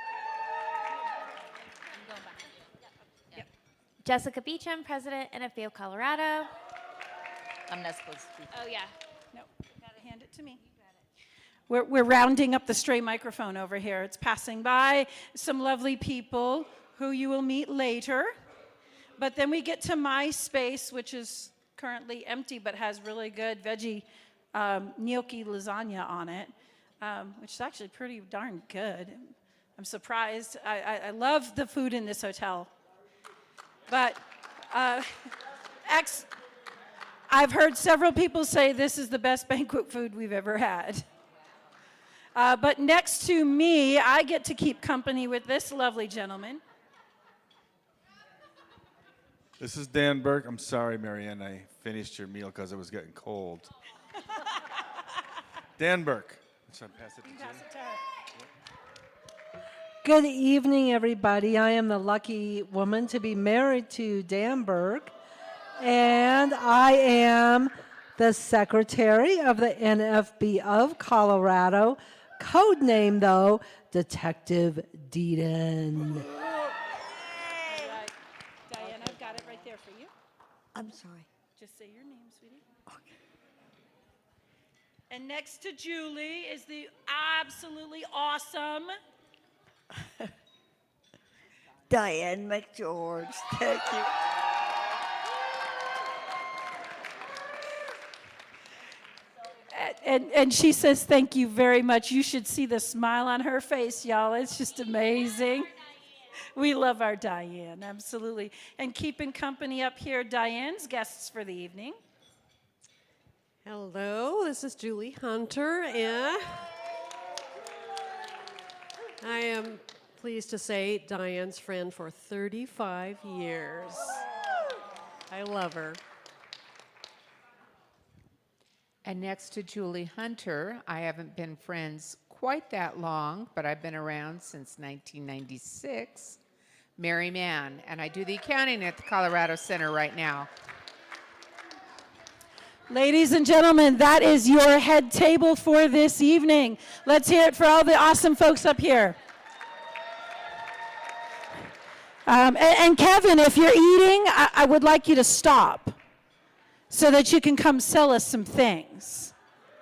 [SPEAKER 2] Jessica Beecham, president, NFB of Colorado.
[SPEAKER 14] I'm not supposed to speak.
[SPEAKER 2] Oh, yeah.
[SPEAKER 1] No, gotta hand it to me. We're rounding up the stray microphone over here. It's passing by some lovely people who you will meet later. But then we get to my space, which is currently empty but has really good veggie gnocchi lasagna on it, which is actually pretty darn good. I'm surprised. I love the food in this hotel. But I've heard several people say this is the best banquet food we've ever had. But next to me, I get to keep company with this lovely gentleman.
[SPEAKER 15] This is Dan Burke. I'm sorry, Marianne, I finished your meal because it was getting cold. Dan Burke. So pass it to Jen.
[SPEAKER 16] Good evening, everybody. I am the lucky woman to be married to Dan Burke, and I am the secretary of the NFB of Colorado, code name, though, Detective Deeden.
[SPEAKER 1] Diane, I've got it right there for you.
[SPEAKER 16] I'm sorry.
[SPEAKER 1] Just say your name, sweetie. Okay. And next to Julie is the absolutely awesome
[SPEAKER 14] Diane McGeorge. Thank you.
[SPEAKER 1] And she says, thank you very much. You should see the smile on her face, y'all. It's just amazing. We love our Diane, absolutely. And keeping company up here, Diane's guests for the evening.
[SPEAKER 17] Hello, this is Julie Hunter, and I am pleased to say Diane's friend for 35 years. I love her.
[SPEAKER 18] And next to Julie Hunter, I haven't been friends quite that long, but I've been around since 1996, Mary Mann, and I do the accounting at the Colorado Center right now.
[SPEAKER 1] Ladies and gentlemen, that is your head table for this evening. Let's hear it for all the awesome folks up here. And Kevin, if you're eating, I would like you to stop so that you can come sell us some things.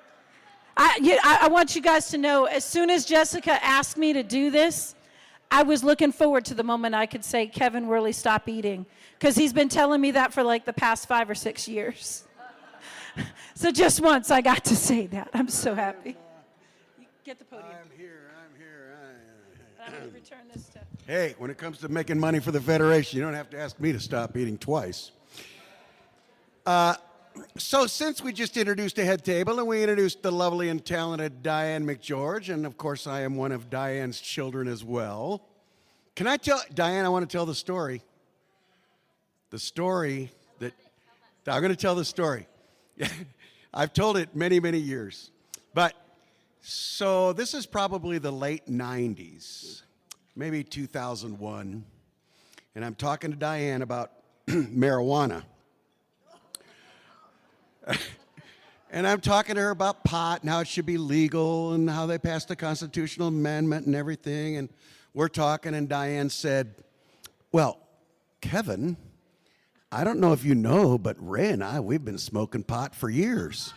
[SPEAKER 1] I want you guys to know, as soon as Jessica asked me to do this, I was looking forward to the moment I could say, Kevin Worley, stop eating, because he's been telling me that for like the past 5 or 6 years. So just once I got to say that. I'm so happy. You get the podium.
[SPEAKER 6] I'm here.
[SPEAKER 1] I'm going to return this to...
[SPEAKER 6] Hey, when it comes to making money for the Federation, you don't have to ask me to stop eating twice. So since we just introduced a head table and we introduced the lovely and talented Diane McGeorge, and of course I am one of Diane's children as well, can I tell, Diane, I want to tell the story. The story that, I'm going to tell the story. I've told it many, many years. But, so this is probably the late 90s, maybe 2001, and I'm talking to Diane about marijuana. And I'm talking to her about pot and how it should be legal and how they passed a constitutional amendment and everything. And we're talking, and Diane said, well, Kevin, I don't know if you know, but Ray and I, we've been smoking pot for years.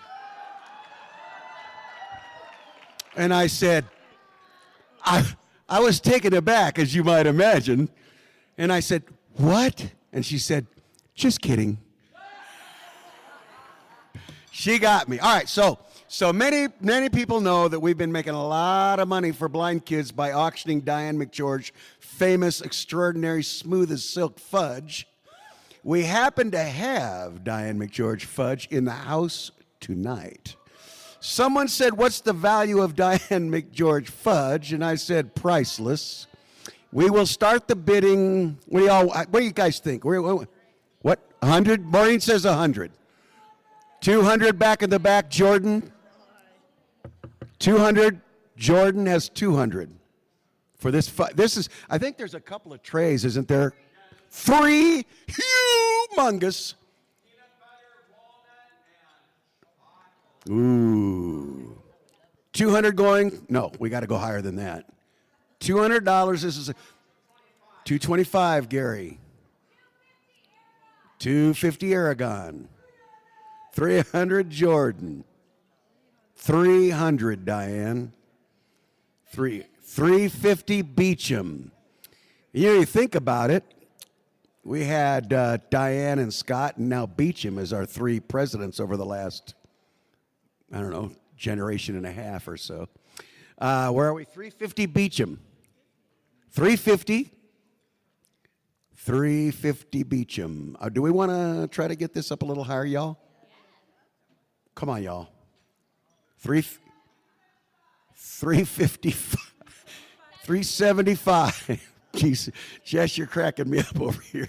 [SPEAKER 6] And I said, I was taken aback, as you might imagine. And I said, what? And she said, just kidding. She got me. All right, so many people know that we've been making a lot of money for blind kids by auctioning Diane McGeorge famous, extraordinary, smooth as silk fudge. We happen to have Diane McGeorge fudge in the house tonight. Someone said, what's the value of Diane McGeorge fudge? And I said, priceless. We will start the bidding. What do you guys think? What? 100? Maureen says 100. 200 back in the back, Jordan. 200. Jordan has 200 for this. This is. I think there's a couple of trays, isn't there? 3 humongous. Ooh. 200 going? No, we got to go higher than that. $200. This is a 225, Gary. 250 Aragon. 300 Jordan. 300 Diane. 350 Beecham. You think about it. We had Diane and Scott, and now Beecham as our 3 presidents over the last, I don't know, generation and a half or so. Where are we? 350 Beecham. 350. 350 Beecham. Do we want to try to get this up a little higher, y'all? Come on, y'all. 350. 375. Jeez, Jess, you're cracking me up over here.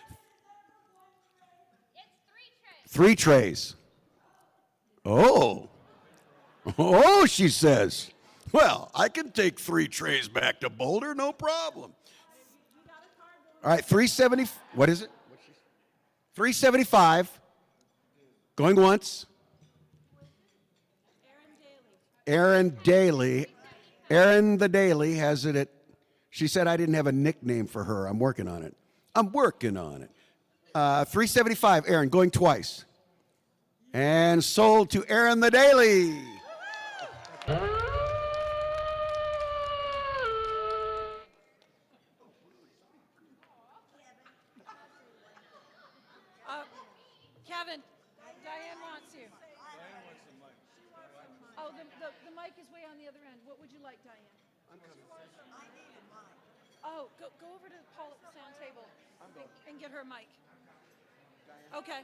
[SPEAKER 6] 3 trays. Oh, she says. Well, I can take 3 trays back to Boulder, no problem. All right, 370. What is it? 375. Going once. Aaron Daly. Aaron the Daly has it at. She said I didn't have a nickname for her. I'm working on it. 375. Aaron, going twice. And sold to Aaron the Daily.
[SPEAKER 1] Kevin, Diane wants you. Oh, the mic is way on the other end. What would you like, Diane? I'm coming. Oh, go over to Paul at the sound table and get her a mic. Okay.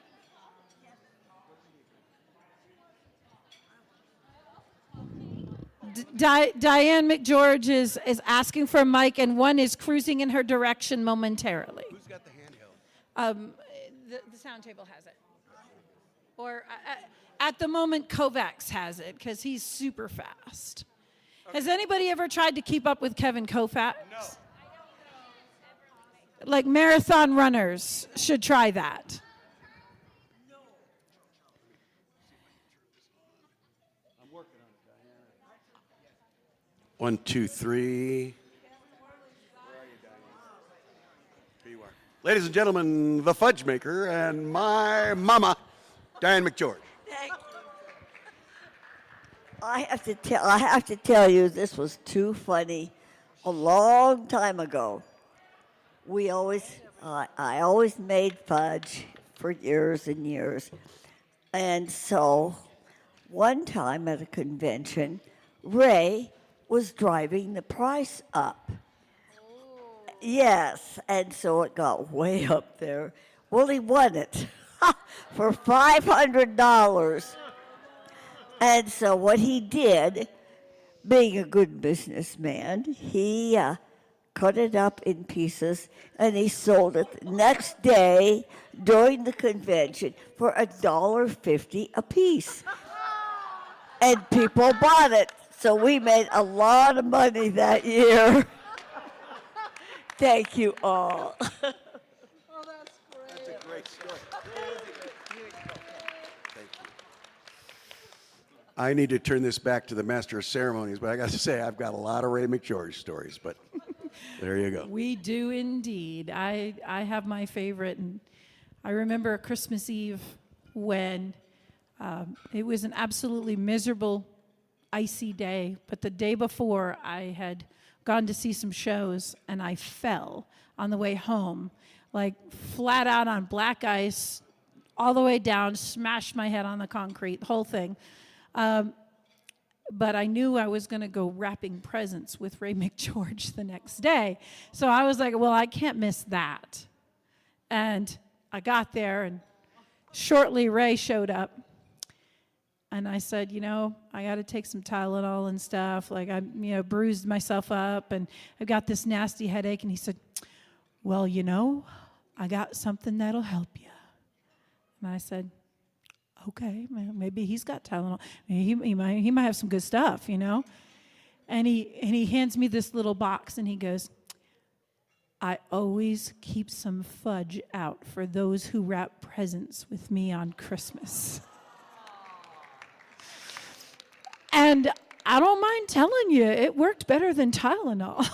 [SPEAKER 1] Diane McGeorge is asking for a mic, and one is cruising in her direction momentarily.
[SPEAKER 6] Who's got the handheld?
[SPEAKER 1] The sound table has it. Or at the moment, Kovacs has it because he's super fast. Okay. Has anybody ever tried to keep up with Kevin Kovacs? No. Like marathon runners should try that.
[SPEAKER 6] 1, 2, 3. Here you are. Ladies and gentlemen, the fudge maker and my mama, Diane McGeorge.
[SPEAKER 14] Thank you. I have to tell you, this was too funny. A long time ago, I always made fudge for years and years. And so one time at a convention, Ray was driving the price up. Yes, and so it got way up there. Well, he won it for $500. And so what he did, being a good businessman, he cut it up in pieces, and he sold it the next day during the convention for $1.50 a piece. And people bought it. So we made a lot of money that year. Thank you all.
[SPEAKER 6] Oh, that's great. That's a great story. Thank you. I need to turn this back to the master of ceremonies, but I got to say, I've got a lot of Ray McGeorge stories, but there you go.
[SPEAKER 1] We do indeed. I have my favorite, and I remember Christmas Eve when it was an absolutely miserable, icy day, but the day before I had gone to see some shows, and I fell on the way home, like flat out on black ice, all the way down, smashed my head on the concrete, the whole thing. But I knew I was going to go wrapping presents with Ray McGeorge the next day. So I was like, well, I can't miss that. And I got there, and shortly Ray showed up. And I said, I got to take some Tylenol and stuff. Like I, bruised myself up and I've got this nasty headache. And he said, well, I got something that'll help you. And I said, okay, maybe he's got Tylenol. He might have some good stuff, And he hands me this little box and he goes, I always keep some fudge out for those who wrap presents with me on Christmas. And I don't mind telling you, it worked better than Tylenol.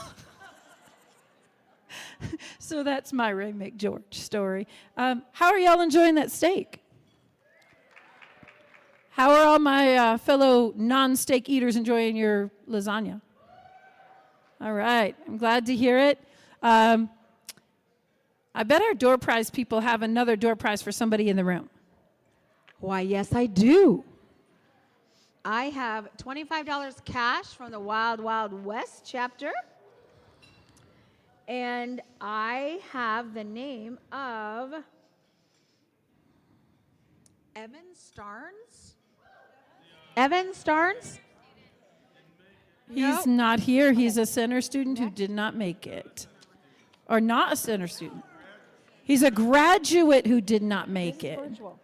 [SPEAKER 1] So that's my Ray McGeorge story. How are y'all enjoying that steak? How are all my fellow non-steak eaters enjoying your lasagna? All right, I'm glad to hear it. I bet our door prize people have another door prize for somebody in the room.
[SPEAKER 4] Why, yes, I do. I have $25 cash from the Wild Wild West chapter. And I have the name of Evan Starnes. Evan Starnes?
[SPEAKER 1] He's not here. He's a center student who did not make it. Or not a center student. He's a graduate who did not make it.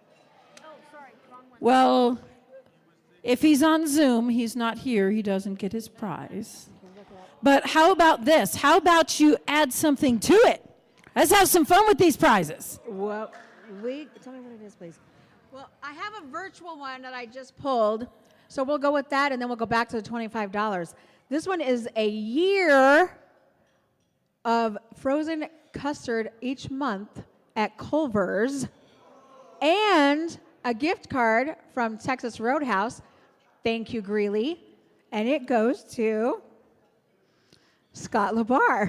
[SPEAKER 1] Well, if he's on Zoom, he's not here. He doesn't get his prize. But how about this? How about you add something to it? Let's have some fun with these prizes.
[SPEAKER 4] Well, tell me what it is, please. Well, I have a virtual one that I just pulled, so we'll go with that, and then we'll go back to the $25. This one is a year of frozen custard each month at Culver's, and a gift card from Texas Roadhouse. Thank you, Greeley. And it goes to Scott LaBar.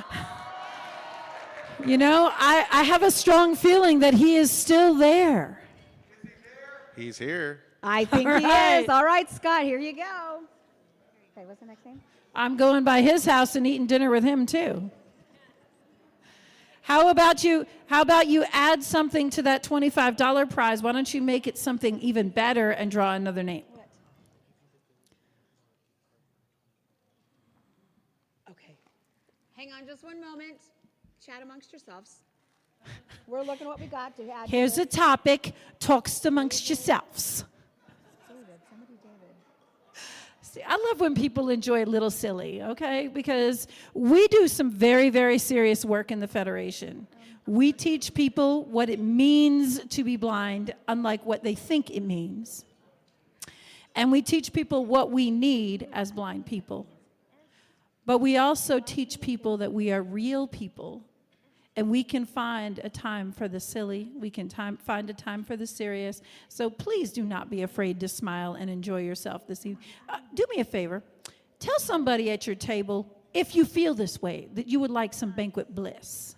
[SPEAKER 1] I have a strong feeling that he is still there.
[SPEAKER 7] He's here.
[SPEAKER 4] I think he is. All right, Scott, here you go. Okay, what's the next name?
[SPEAKER 1] I'm going by his house and eating dinner with him too. How about you add something to that $25 prize? Why don't you make it something even better and draw another name?
[SPEAKER 4] Okay. Hang on just one moment. Chat amongst yourselves. We're looking at what we got to add.
[SPEAKER 1] Here's a topic. Talks amongst yourselves. See, I love when people enjoy a little silly, okay? Because we do some very, very serious work in the Federation. We teach people what it means to be blind, unlike what they think it means. And we teach people what we need as blind people. But we also teach people that we are real people, and we can find a time for the silly. We can find a time for the serious. So please do not be afraid to smile and enjoy yourself this evening. Do me a favor. Tell somebody at your table, if you feel this way, that you would like some banquet bliss.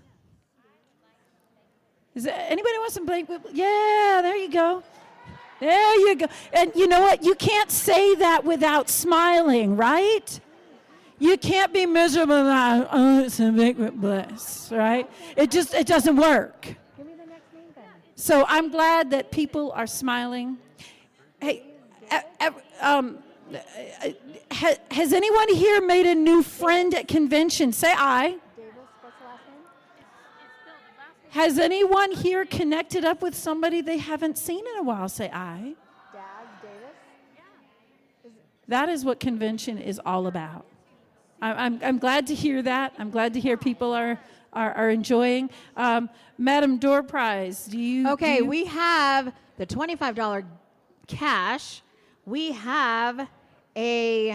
[SPEAKER 1] Is there anybody want some banquet bliss? Yeah, there you go. There you go. And you know what? You can't say that without smiling, right? You can't be miserable about, it's a banquet bliss, right? It doesn't work.
[SPEAKER 4] Give me the next name then.
[SPEAKER 1] So I'm glad that people are smiling. Hey, has anyone here made a new friend at convention? Say aye.
[SPEAKER 4] Davis, what's the last name?
[SPEAKER 1] Has anyone here connected up with somebody they haven't seen in a while? Say aye.
[SPEAKER 4] Dad Davis?
[SPEAKER 1] That is what convention is all about. I'm glad to hear that. I'm glad to hear people are enjoying. Madam Door Prize,
[SPEAKER 4] Okay, we have the $25 cash. We have a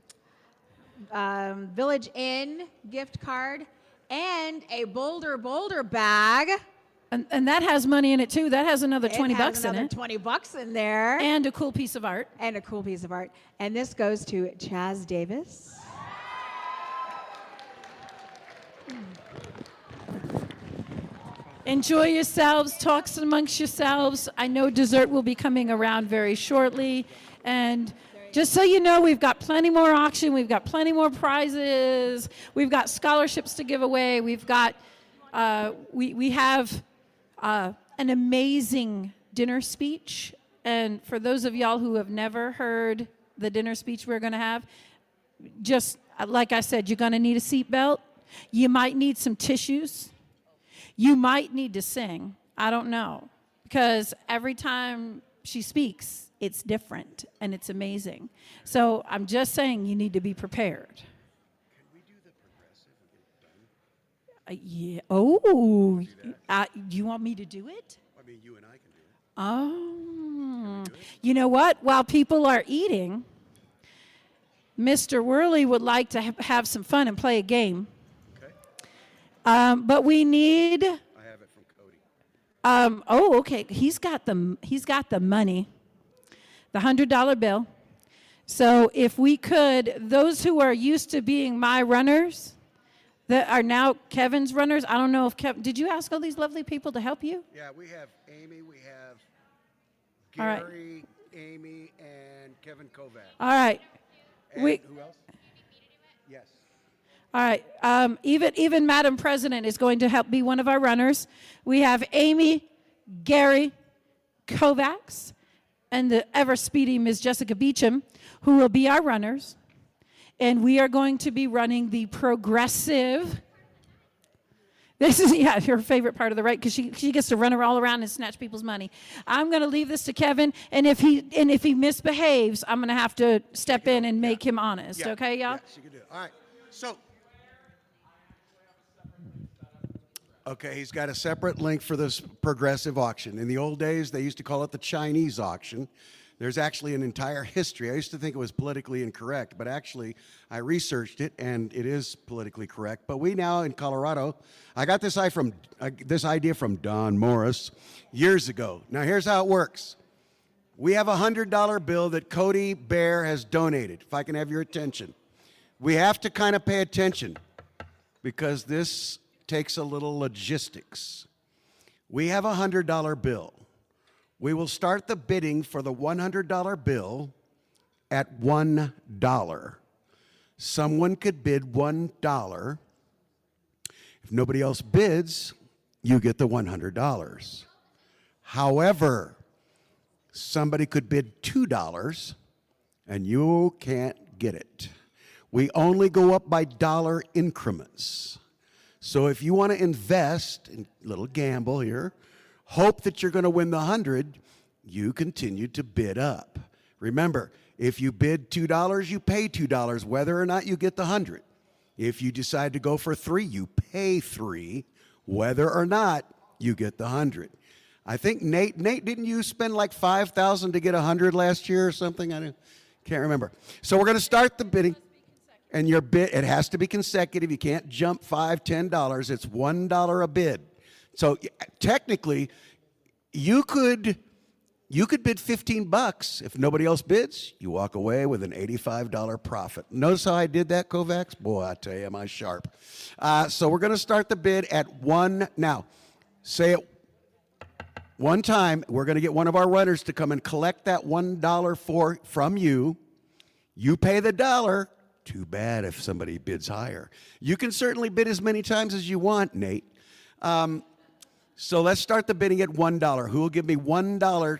[SPEAKER 4] Village Inn gift card and a Boulder bag.
[SPEAKER 1] And that has money in it too. That has another $20 in it.
[SPEAKER 4] $20 in there.
[SPEAKER 1] And a cool piece of art.
[SPEAKER 4] And this goes to Chaz Davis.
[SPEAKER 1] Enjoy yourselves, talks amongst yourselves. I know dessert will be coming around very shortly. And just so you know, we've got plenty more auction. We've got plenty more prizes. We've got scholarships to give away. We've got, we have an amazing dinner speech And for those of y'all who have never heard the dinner speech we're going to have, just like I said, you're going to need a seatbelt. You might need some tissues. You might need to sing. I don't know. Because every time she speaks, it's different and it's amazing. So I'm just saying you need to be prepared.
[SPEAKER 6] Can we do the progressive and get it done?
[SPEAKER 1] Yeah. Oh, you want me to do it?
[SPEAKER 6] I mean, you and I can do it.
[SPEAKER 1] Oh. You know what? While people are eating, Mr. Worley would like to have some fun and play a game.
[SPEAKER 6] Okay.
[SPEAKER 1] But we need.
[SPEAKER 6] I have it from Cody.
[SPEAKER 1] Oh, okay. He's got the money, the $100 bill. So if we could, those who are used to being my runners, that are now Kevin's runners. I don't know if Kevin. Did you ask all these lovely people to help you?
[SPEAKER 6] Yeah, we have Amy, we have
[SPEAKER 1] All right.
[SPEAKER 6] Gary, Amy, and Kevin Kovac.
[SPEAKER 1] All right.
[SPEAKER 6] And who else? Yes.
[SPEAKER 1] All right. Even Madam President is going to help be one of our runners. We have Amy, Gary, Kovacs, and the ever speedy Ms. Jessica Beecham, who will be our runners. And we are going to be running the progressive. This is, yeah, her favorite part of the race because she gets to run her all around and snatch people's money. I'm going to leave this to Kevin, and if he misbehaves, I'm going to have to step in and make him honest.
[SPEAKER 6] Yeah.
[SPEAKER 1] Okay, y'all?
[SPEAKER 6] Yeah, she can do it. All right. So, okay, he's got a separate link for this progressive auction. In the old days, they used to call it the Chinese auction. There's actually an entire history. I used to think it was politically incorrect, but actually I researched it, and it is politically correct. But we now in Colorado, I got this idea from Don Morris years ago. Now here's how it works. We have a $100 bill that Cody Bear has donated, if I can have your attention. We have to kind of pay attention because this takes a little logistics. We have a $100 bill. We will start the bidding for the $100 bill at $1. Someone could bid $1. If nobody else bids, you get the $100. However, somebody could bid $2 and you can't get it. We only go up by dollar increments. So if you want to invest in a little gamble here, hope that you're going to win the 100, you continue to bid up. Remember, if you bid $2, you pay $2, whether or not you get the 100. If you decide to go for 3, you pay 3, whether or not you get the 100. I think Nate, didn't you spend like $5,000 to get 100 last year or something? I can't remember. So we're going to start the bidding. And your bid, it has to be consecutive. You can't jump $5, $10. It's $1 a bid. So technically, you could bid $15. If nobody else bids, you walk away with an $85 profit. Notice how I did that, Kovacs? Boy, I tell you, am I sharp. So we're going to start the bid at 1. Now, say it one time. We're going to get one of our runners to come and collect that $1 from you. You pay the $1. Too bad if somebody bids higher. You can certainly bid as many times as you want, Nate. So let's start the bidding at $1. Who will give me $1?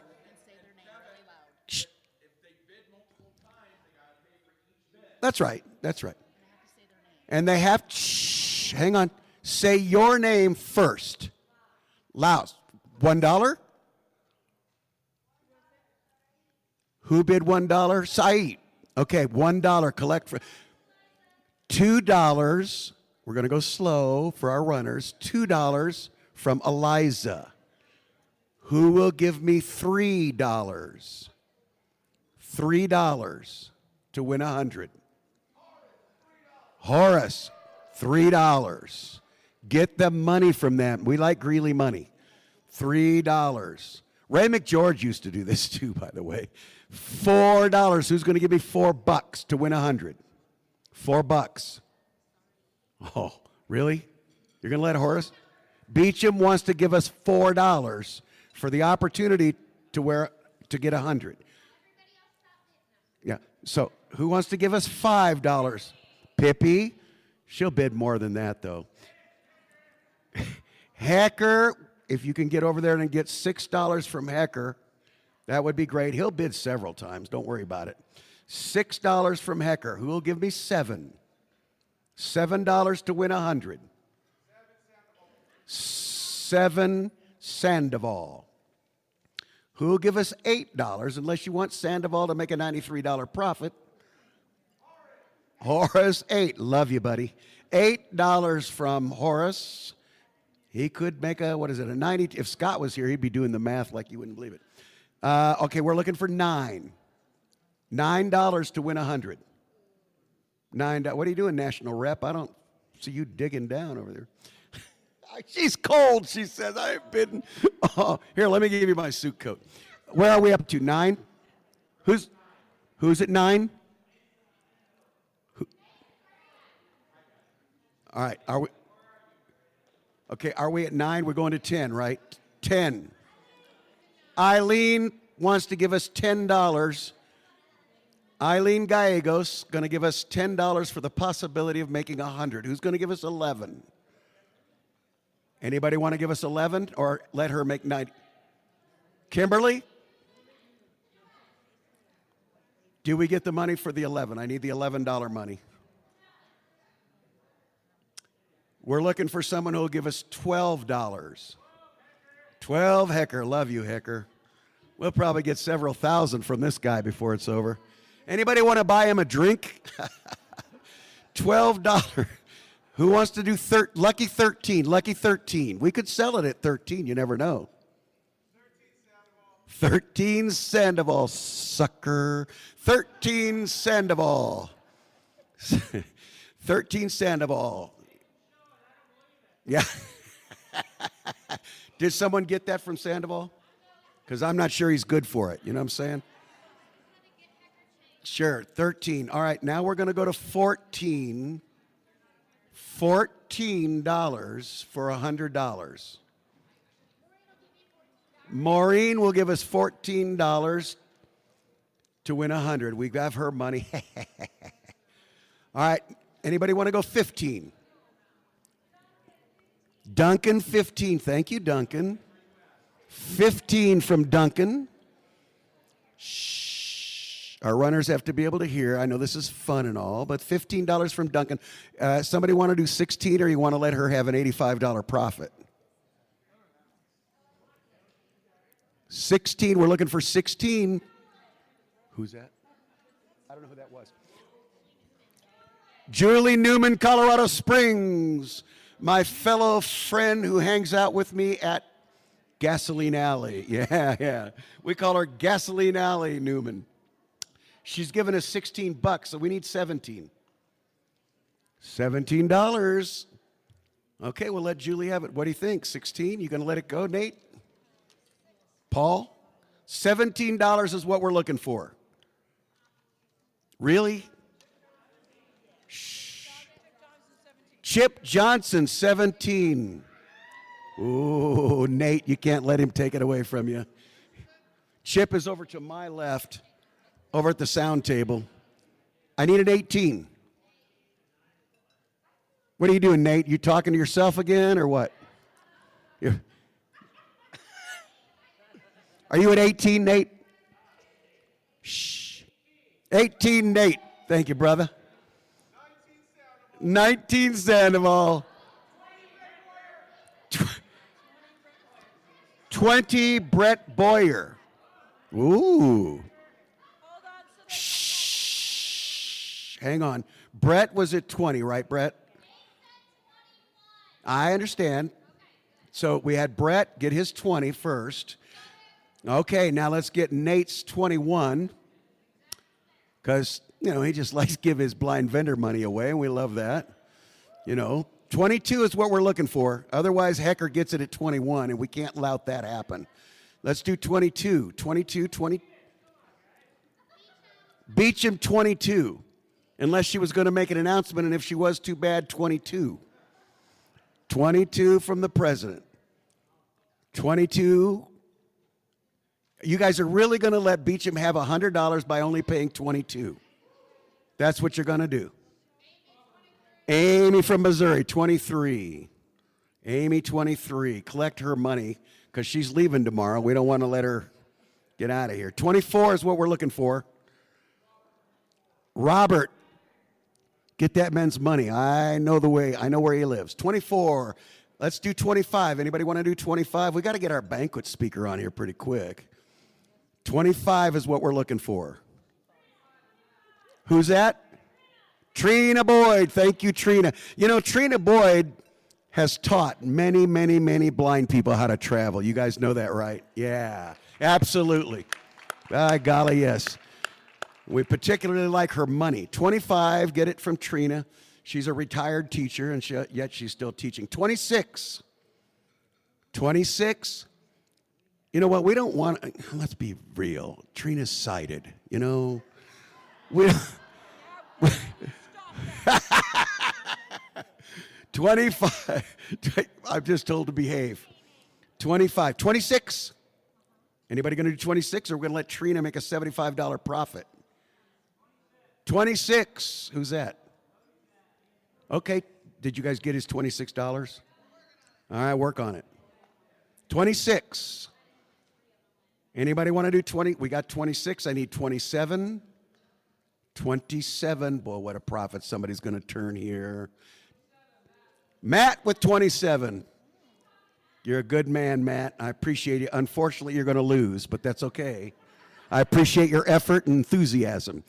[SPEAKER 6] That's right. That's right. And they have, hang on. Say your name first. Loud. $1? Who bid $1? Saeed. Okay, $1. Collect for $2. We're going to go slow for our runners. $2 from Eliza. Who will give me $3? $3 to win 100. Horace, $3. Get the money from them. We like Greeley money. $3. Ray McGeorge used to do this too, by the way. $4. Who's going to give me $4 to win 100? $4. Oh, really? You're going to let Horace? Beecham wants to give us $4 for the opportunity to get 100. Yeah. So who wants to give us $5? Pippi. She'll bid more than that, though. Hecker, if you can get over there and get $6 from Hecker, That would be great. He'll bid several times. Don't worry about it. $6 from Hecker. Who will give me 7? $7 to win 100. 7 Sandoval. Who will give us $8 unless you want Sandoval to make a $93 profit? Horace, 8. Love you, buddy. $8 from Horace. He could make a, what is it, a 90. If Scott was here, he'd be doing the math like you wouldn't believe it. Okay, we're looking for 9. $9 to win 100. $9. What are you doing, National Rep? I don't see you digging down over there. She's cold, she says. I have been. Oh, here, let me give you my suit coat. Where are we up to? 9? Who's at 9? All right, are we? Okay, are we at 9? We're going to 10, right? 10. Eileen wants to give us $10. Eileen Gallegos going to give us $10 for the possibility of making 100. Who's going to give us 11? Anybody want to give us 11 or let her make 90? Kimberly? Do we get the money for the 11? I need the $11 money. We're looking for someone who will give us $12. 12, Hecker. Love you, Hecker. We'll probably get several thousand from this guy before it's over. Anybody want to buy him a drink? $12. Who wants to do lucky 13? Lucky 13. We could sell it at 13. You never know. 13 Sandoval, sucker. 13 Sandoval. 13 Sandoval. Yeah. Did someone get that from Sandoval? Because I'm not sure he's good for it. You know what I'm saying? Sure, 13. All right, now we're going to go to 14. $14 for $100. Maureen will give us $14 to win 100. We have her money. All right, anybody want to go 15? Duncan, 15. Thank you, Duncan. 15 from Duncan. Shh. Our runners have to be able to hear. I know this is fun and all, but $15 from Duncan. Somebody want to do 16, or you want to let her have an $85 profit? 16. We're looking for 16. Who's that? I don't know who that was. Julie Newman, Colorado Springs, my fellow friend who hangs out with me at Gasoline Alley. Yeah. We call her Gasoline Alley Newman. She's given us $16, so we need 17. $17. Okay, we'll let Julie have it. What do you think? 16? You going to let it go, Nate? Paul? $17 is what we're looking for. Really? Shh. Chip Johnson, 17. Ooh, Nate, you can't let him take it away from you. Chip is over to my left, over at the sound table. I need an 18. What are you doing, Nate? You talking to yourself again, or what? Are you at 18, Nate? Shh. 18, Nate. Thank you, brother. 19 Sandoval. 20 Brett Boyer. Ooh. Shh. Hang on. Brett was at 20, right, Brett? I understand. So we had Brett get his 20 first. Okay, now let's get Nate's 21. Because, he just likes to give his blind vendor money away, and we love that. 22 is what we're looking for. Otherwise, Hecker gets it at 21, and we can't let that happen. Let's do 22. 20. Beecham, 22. Unless she was going to make an announcement, and if she was, too bad, 22. 22 from the president. 22. You guys are really going to let Beecham have $100 by only paying 22. That's what you're going to do. Amy from Missouri, 23. Amy, 23. Collect her money because she's leaving tomorrow. We don't want to let her Get out of here. 24 is what we're looking for. Robert, get that man's money. I know the way. I know where he lives. 24. Let's do 25. Anybody want to do 25? We got to get our banquet speaker on here pretty quick. 25 is what we're looking for. Who's that? Trina Boyd. Thank you, Trina. You know, Trina Boyd has taught many, many, many blind people how to travel. You guys know that, right? Yeah, absolutely. By golly, yes. We particularly like her money. 25, get it from Trina. She's a retired teacher, and yet she's still teaching. 26. 26. You know what? We don't want, let's be real. Trina's sighted, you know. We 25. I'm just told to behave. 25. 26. Anybody going to do 26, or we're going to let Trina make a $75 profit? 26. Who's that? Okay. Did you guys get his $26? All right, work on it. 26. Anybody want to do 20? We got 26. I need 27. 27. Boy, what a profit somebody's going to turn here. Matt with 27. You're a good man, Matt. I appreciate it. Unfortunately, you're going to lose, but that's okay. I appreciate your effort and enthusiasm.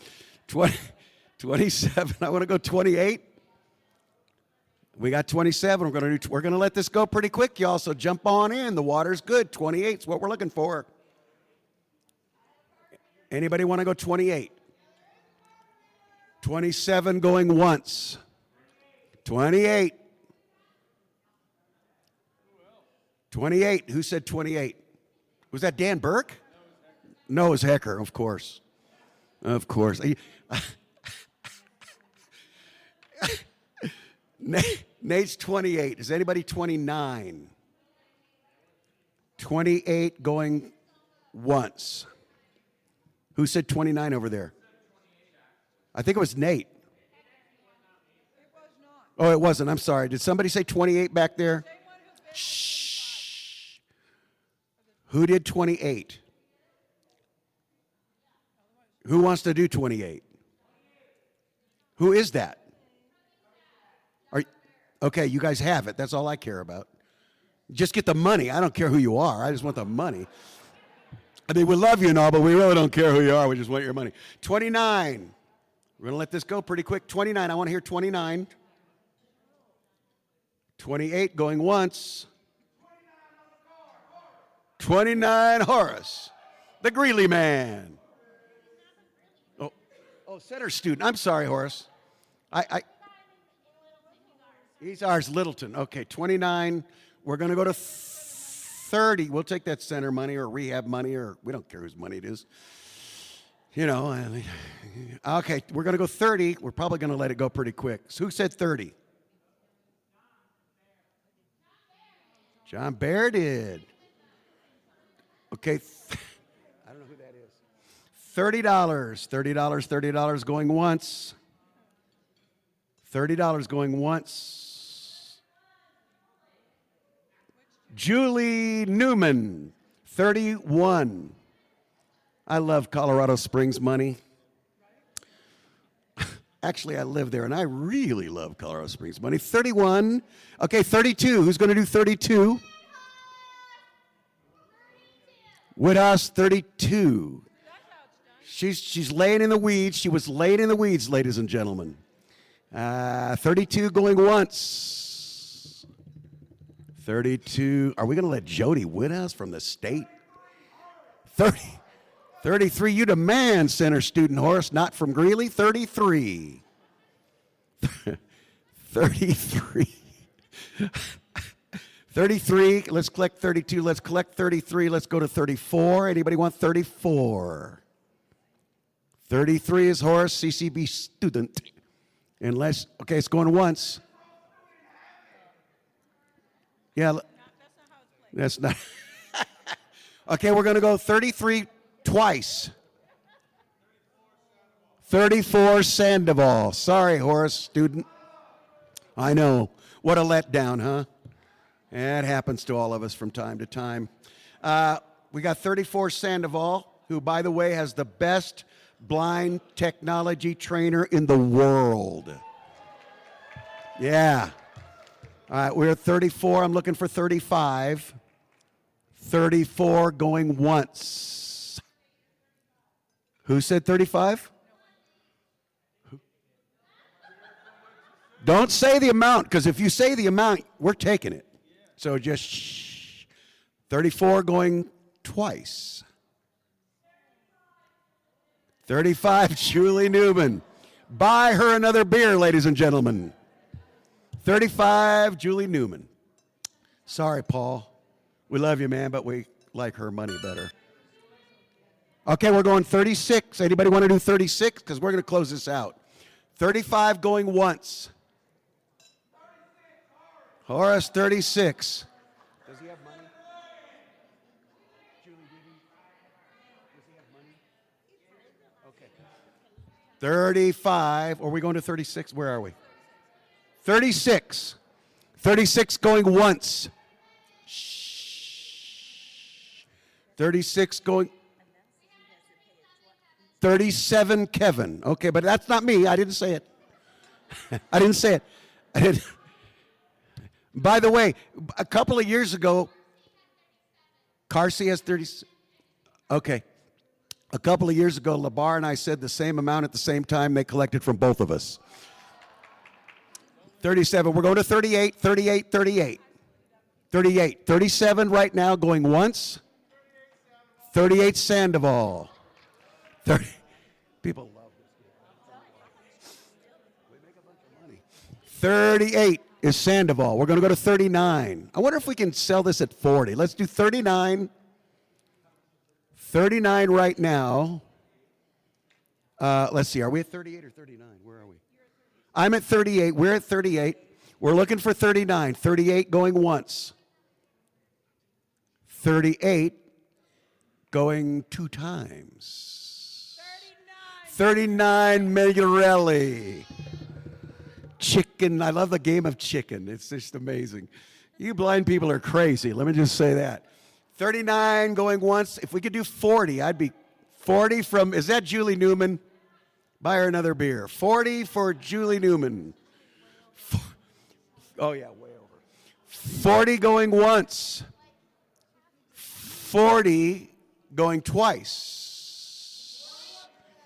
[SPEAKER 6] 27. I want to go 28. We got 27. We're going to let this go pretty quick, y'all, so jump on in. The water's good. 28 is what we're looking for. Anybody want to go 28? 27 going once. 28. 28. Who said 28? Was that Dan Burke? No, it was Hecker, of course. Of course. Nate's 28. Is anybody 29? 28 going once. Who said 29 over there? I think it was Nate. Oh, it wasn't. I'm sorry. Did somebody say 28 back there? Shh. Who did 28? Who wants to do 28? Who is that? Okay, you guys have it. That's all I care about. Just get the money. I don't care who you are. I just want the money. I mean, we love you and all, but we really don't care who you are. We just want your money. 29. We're going to let this go pretty quick. 29. I want to hear 29. 28 going once. 29, Horace, the Greeley man. Oh, center student. I'm sorry, Horace. He's ours, Littleton. Okay, 29. We're going to go to 30. We'll take that center money or rehab money, or we don't care whose money it is. You know. Okay, we're going to go 30. We're probably going to let it go pretty quick. So who said 30? John Bear did. Okay. I don't know who that is. $30. $30 going once. $30 going once. Julie Newman, 31. I love Colorado Springs money. Actually, I live there, and I really love Colorado Springs money. 31. Okay, 32. Who's going to do 32? Woodhouse, 32. She's laying in the weeds. She was laying in the weeds, ladies and gentlemen. 32 going once. 32. Are we going to let Jody Woodhouse from the state? 33. You demand, center student Horace, not from Greeley. 33. 33. 33. Let's collect 32. Let's collect 33. Let's go to 34. Anybody want 34? 33 is Horace, CCB student. Unless, okay, it's going once. Yeah, that's not. Okay, we're going to go 33 twice. 34 Sandoval. Sorry, Horace, student. I know. What a letdown, huh? It happens to all of us from time to time. We got 34 Sandoval. who, by the way, has the best blind technology trainer in the world. Yeah. All right, we're at 34. I'm looking for 35. 34 going once. Who said 35? Don't say the amount, because if you say the amount, we're taking it. So just shh. 34 going twice. 35, Julie Newman. Buy her another beer, ladies and gentlemen. 35, Julie Newman. Sorry, Paul. We love you, man, but we like her money better. Okay, we're going 36. Anybody want to do 36? Because we're going to close this out. 35 going once. Horace, 36. Does he have money? Julie, does he have money? Okay. 35. Are we going to 36? Where are we? 36. 36 going once. Shh. 36 going. 37, Kevin. Okay, but that's not me. I didn't say it. I didn't say it. I didn't. By the way, a couple of years ago, Carsey has 30. Okay. A couple of years ago, LeBar and I said the same amount at the same time. They collected from both of us. 37. We're going to 38, 38, 38. 38. 37 right now going once. 38 Sandoval. 30. People love this. We make a bunch of money. 38 is Sandoval. We're going to go to 39. I wonder if we can sell this at 40. Let's do 39. 39 right now. Let's see. Are we at 38 or 39? Where are we? I'm at 38. We're at 38. We're looking for 39. 38 going once. 38 going two times. 39 Migliorelli. Chicken. I love the game of chicken. It's just amazing. You blind people are crazy. Let me just say that. 39 going once. If we could do 40, I'd be 40 from, is that Julie Newman? Buy her another beer. 40 for Julie Newman. Oh, yeah, way over. 40 going once. 40 going twice.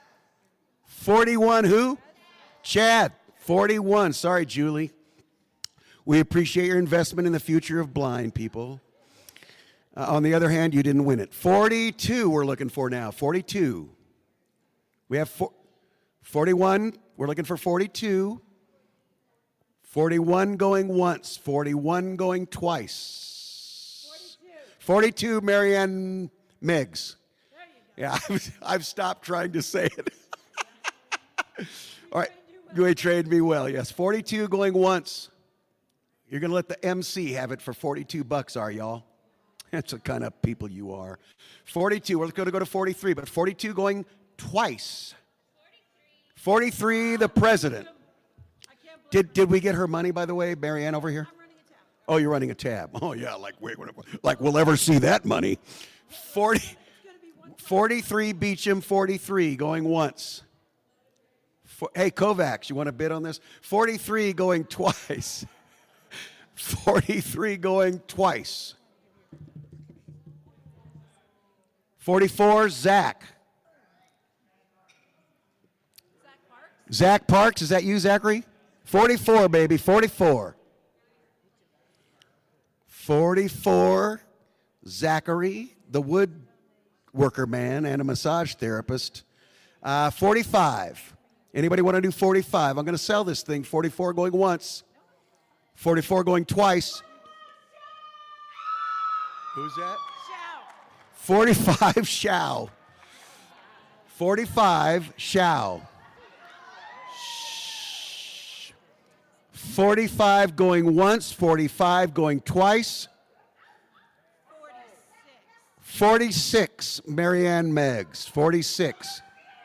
[SPEAKER 6] 41 who? Chad. 41. Sorry, Julie. We appreciate your investment in the future of blind people. On the other hand, you didn't win it. 42 we're looking for now. 42. We have 41. We're looking for 42. 41 going once. 41 going twice. 42, Marianne Meigs. Yeah, I've stopped trying to say it. All right. You trained me well, yes. 42 going once. You're going to let the MC have it for $42, are y'all? That's the kind of people you are. 42, we're going to go to 43, but 42 going twice. 43, the president. Did we get her money, by the way, Marianne over here? Oh, you're running a tab. Oh, yeah, like we'll ever see that money. 43, Beecham, 43 going once. Hey, Kovacs, you want to bid on this? 43 going twice. 43 going twice. 44, Zach. Zach Parks, is that you, Zachary? 44, baby, 44. 44, Zachary, the woodworker man and a massage therapist. 45. Anybody want to do 45? I'm going to sell this thing. 44 going once. 44 going twice. Who's that? 45, Shao. 45, Shao. 45 going once. 45 going twice. 46, Marianne Meigs. 46.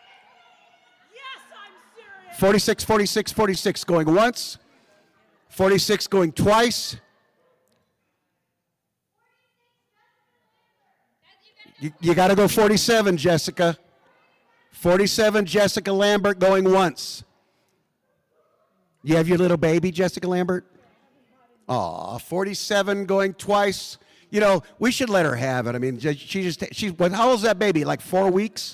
[SPEAKER 6] 46, 46, 46 going once. 46 going twice. You got to go 47, Jessica. 47, Jessica Lambert going once. You have your little baby, Jessica Lambert? Aw, 47 going twice. You know, we should let her have it. I mean, how old is that baby? Like 4 weeks?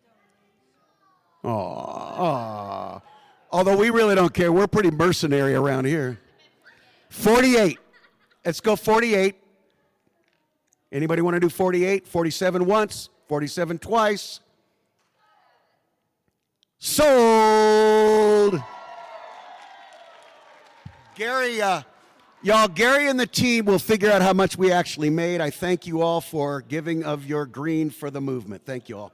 [SPEAKER 6] Aw. Although we really don't care. We're pretty mercenary around here. 48. Let's go 48. Anybody want to do 48? 47 once, 47 twice. Sold. Gary, Gary and the team will figure out how much we actually made. I thank you all for giving of your green for the movement. Thank you all.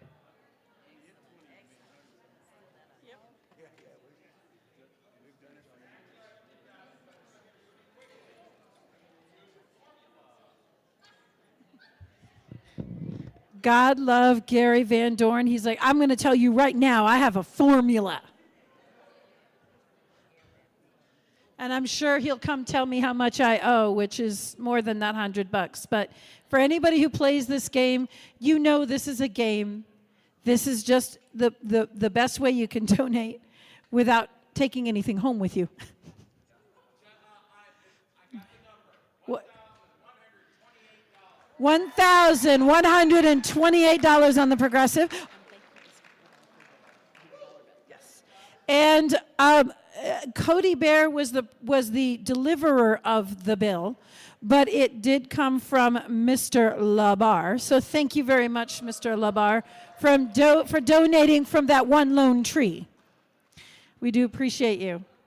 [SPEAKER 1] God love Gary Van Dorn. He's like, I'm going to tell you right now, I have a formula. And I'm sure he'll come tell me how much I owe, which is more than that $100. But for anybody who plays this game, you know this is a game. This is just the best way you can donate without taking anything home with you. $1,128 on the Progressive. Yes. And Cody Bear was the deliverer of the bill, but it did come from Mr. Labar. So thank you very much, Mr. Labar, for donating from that one lone tree. We do appreciate you.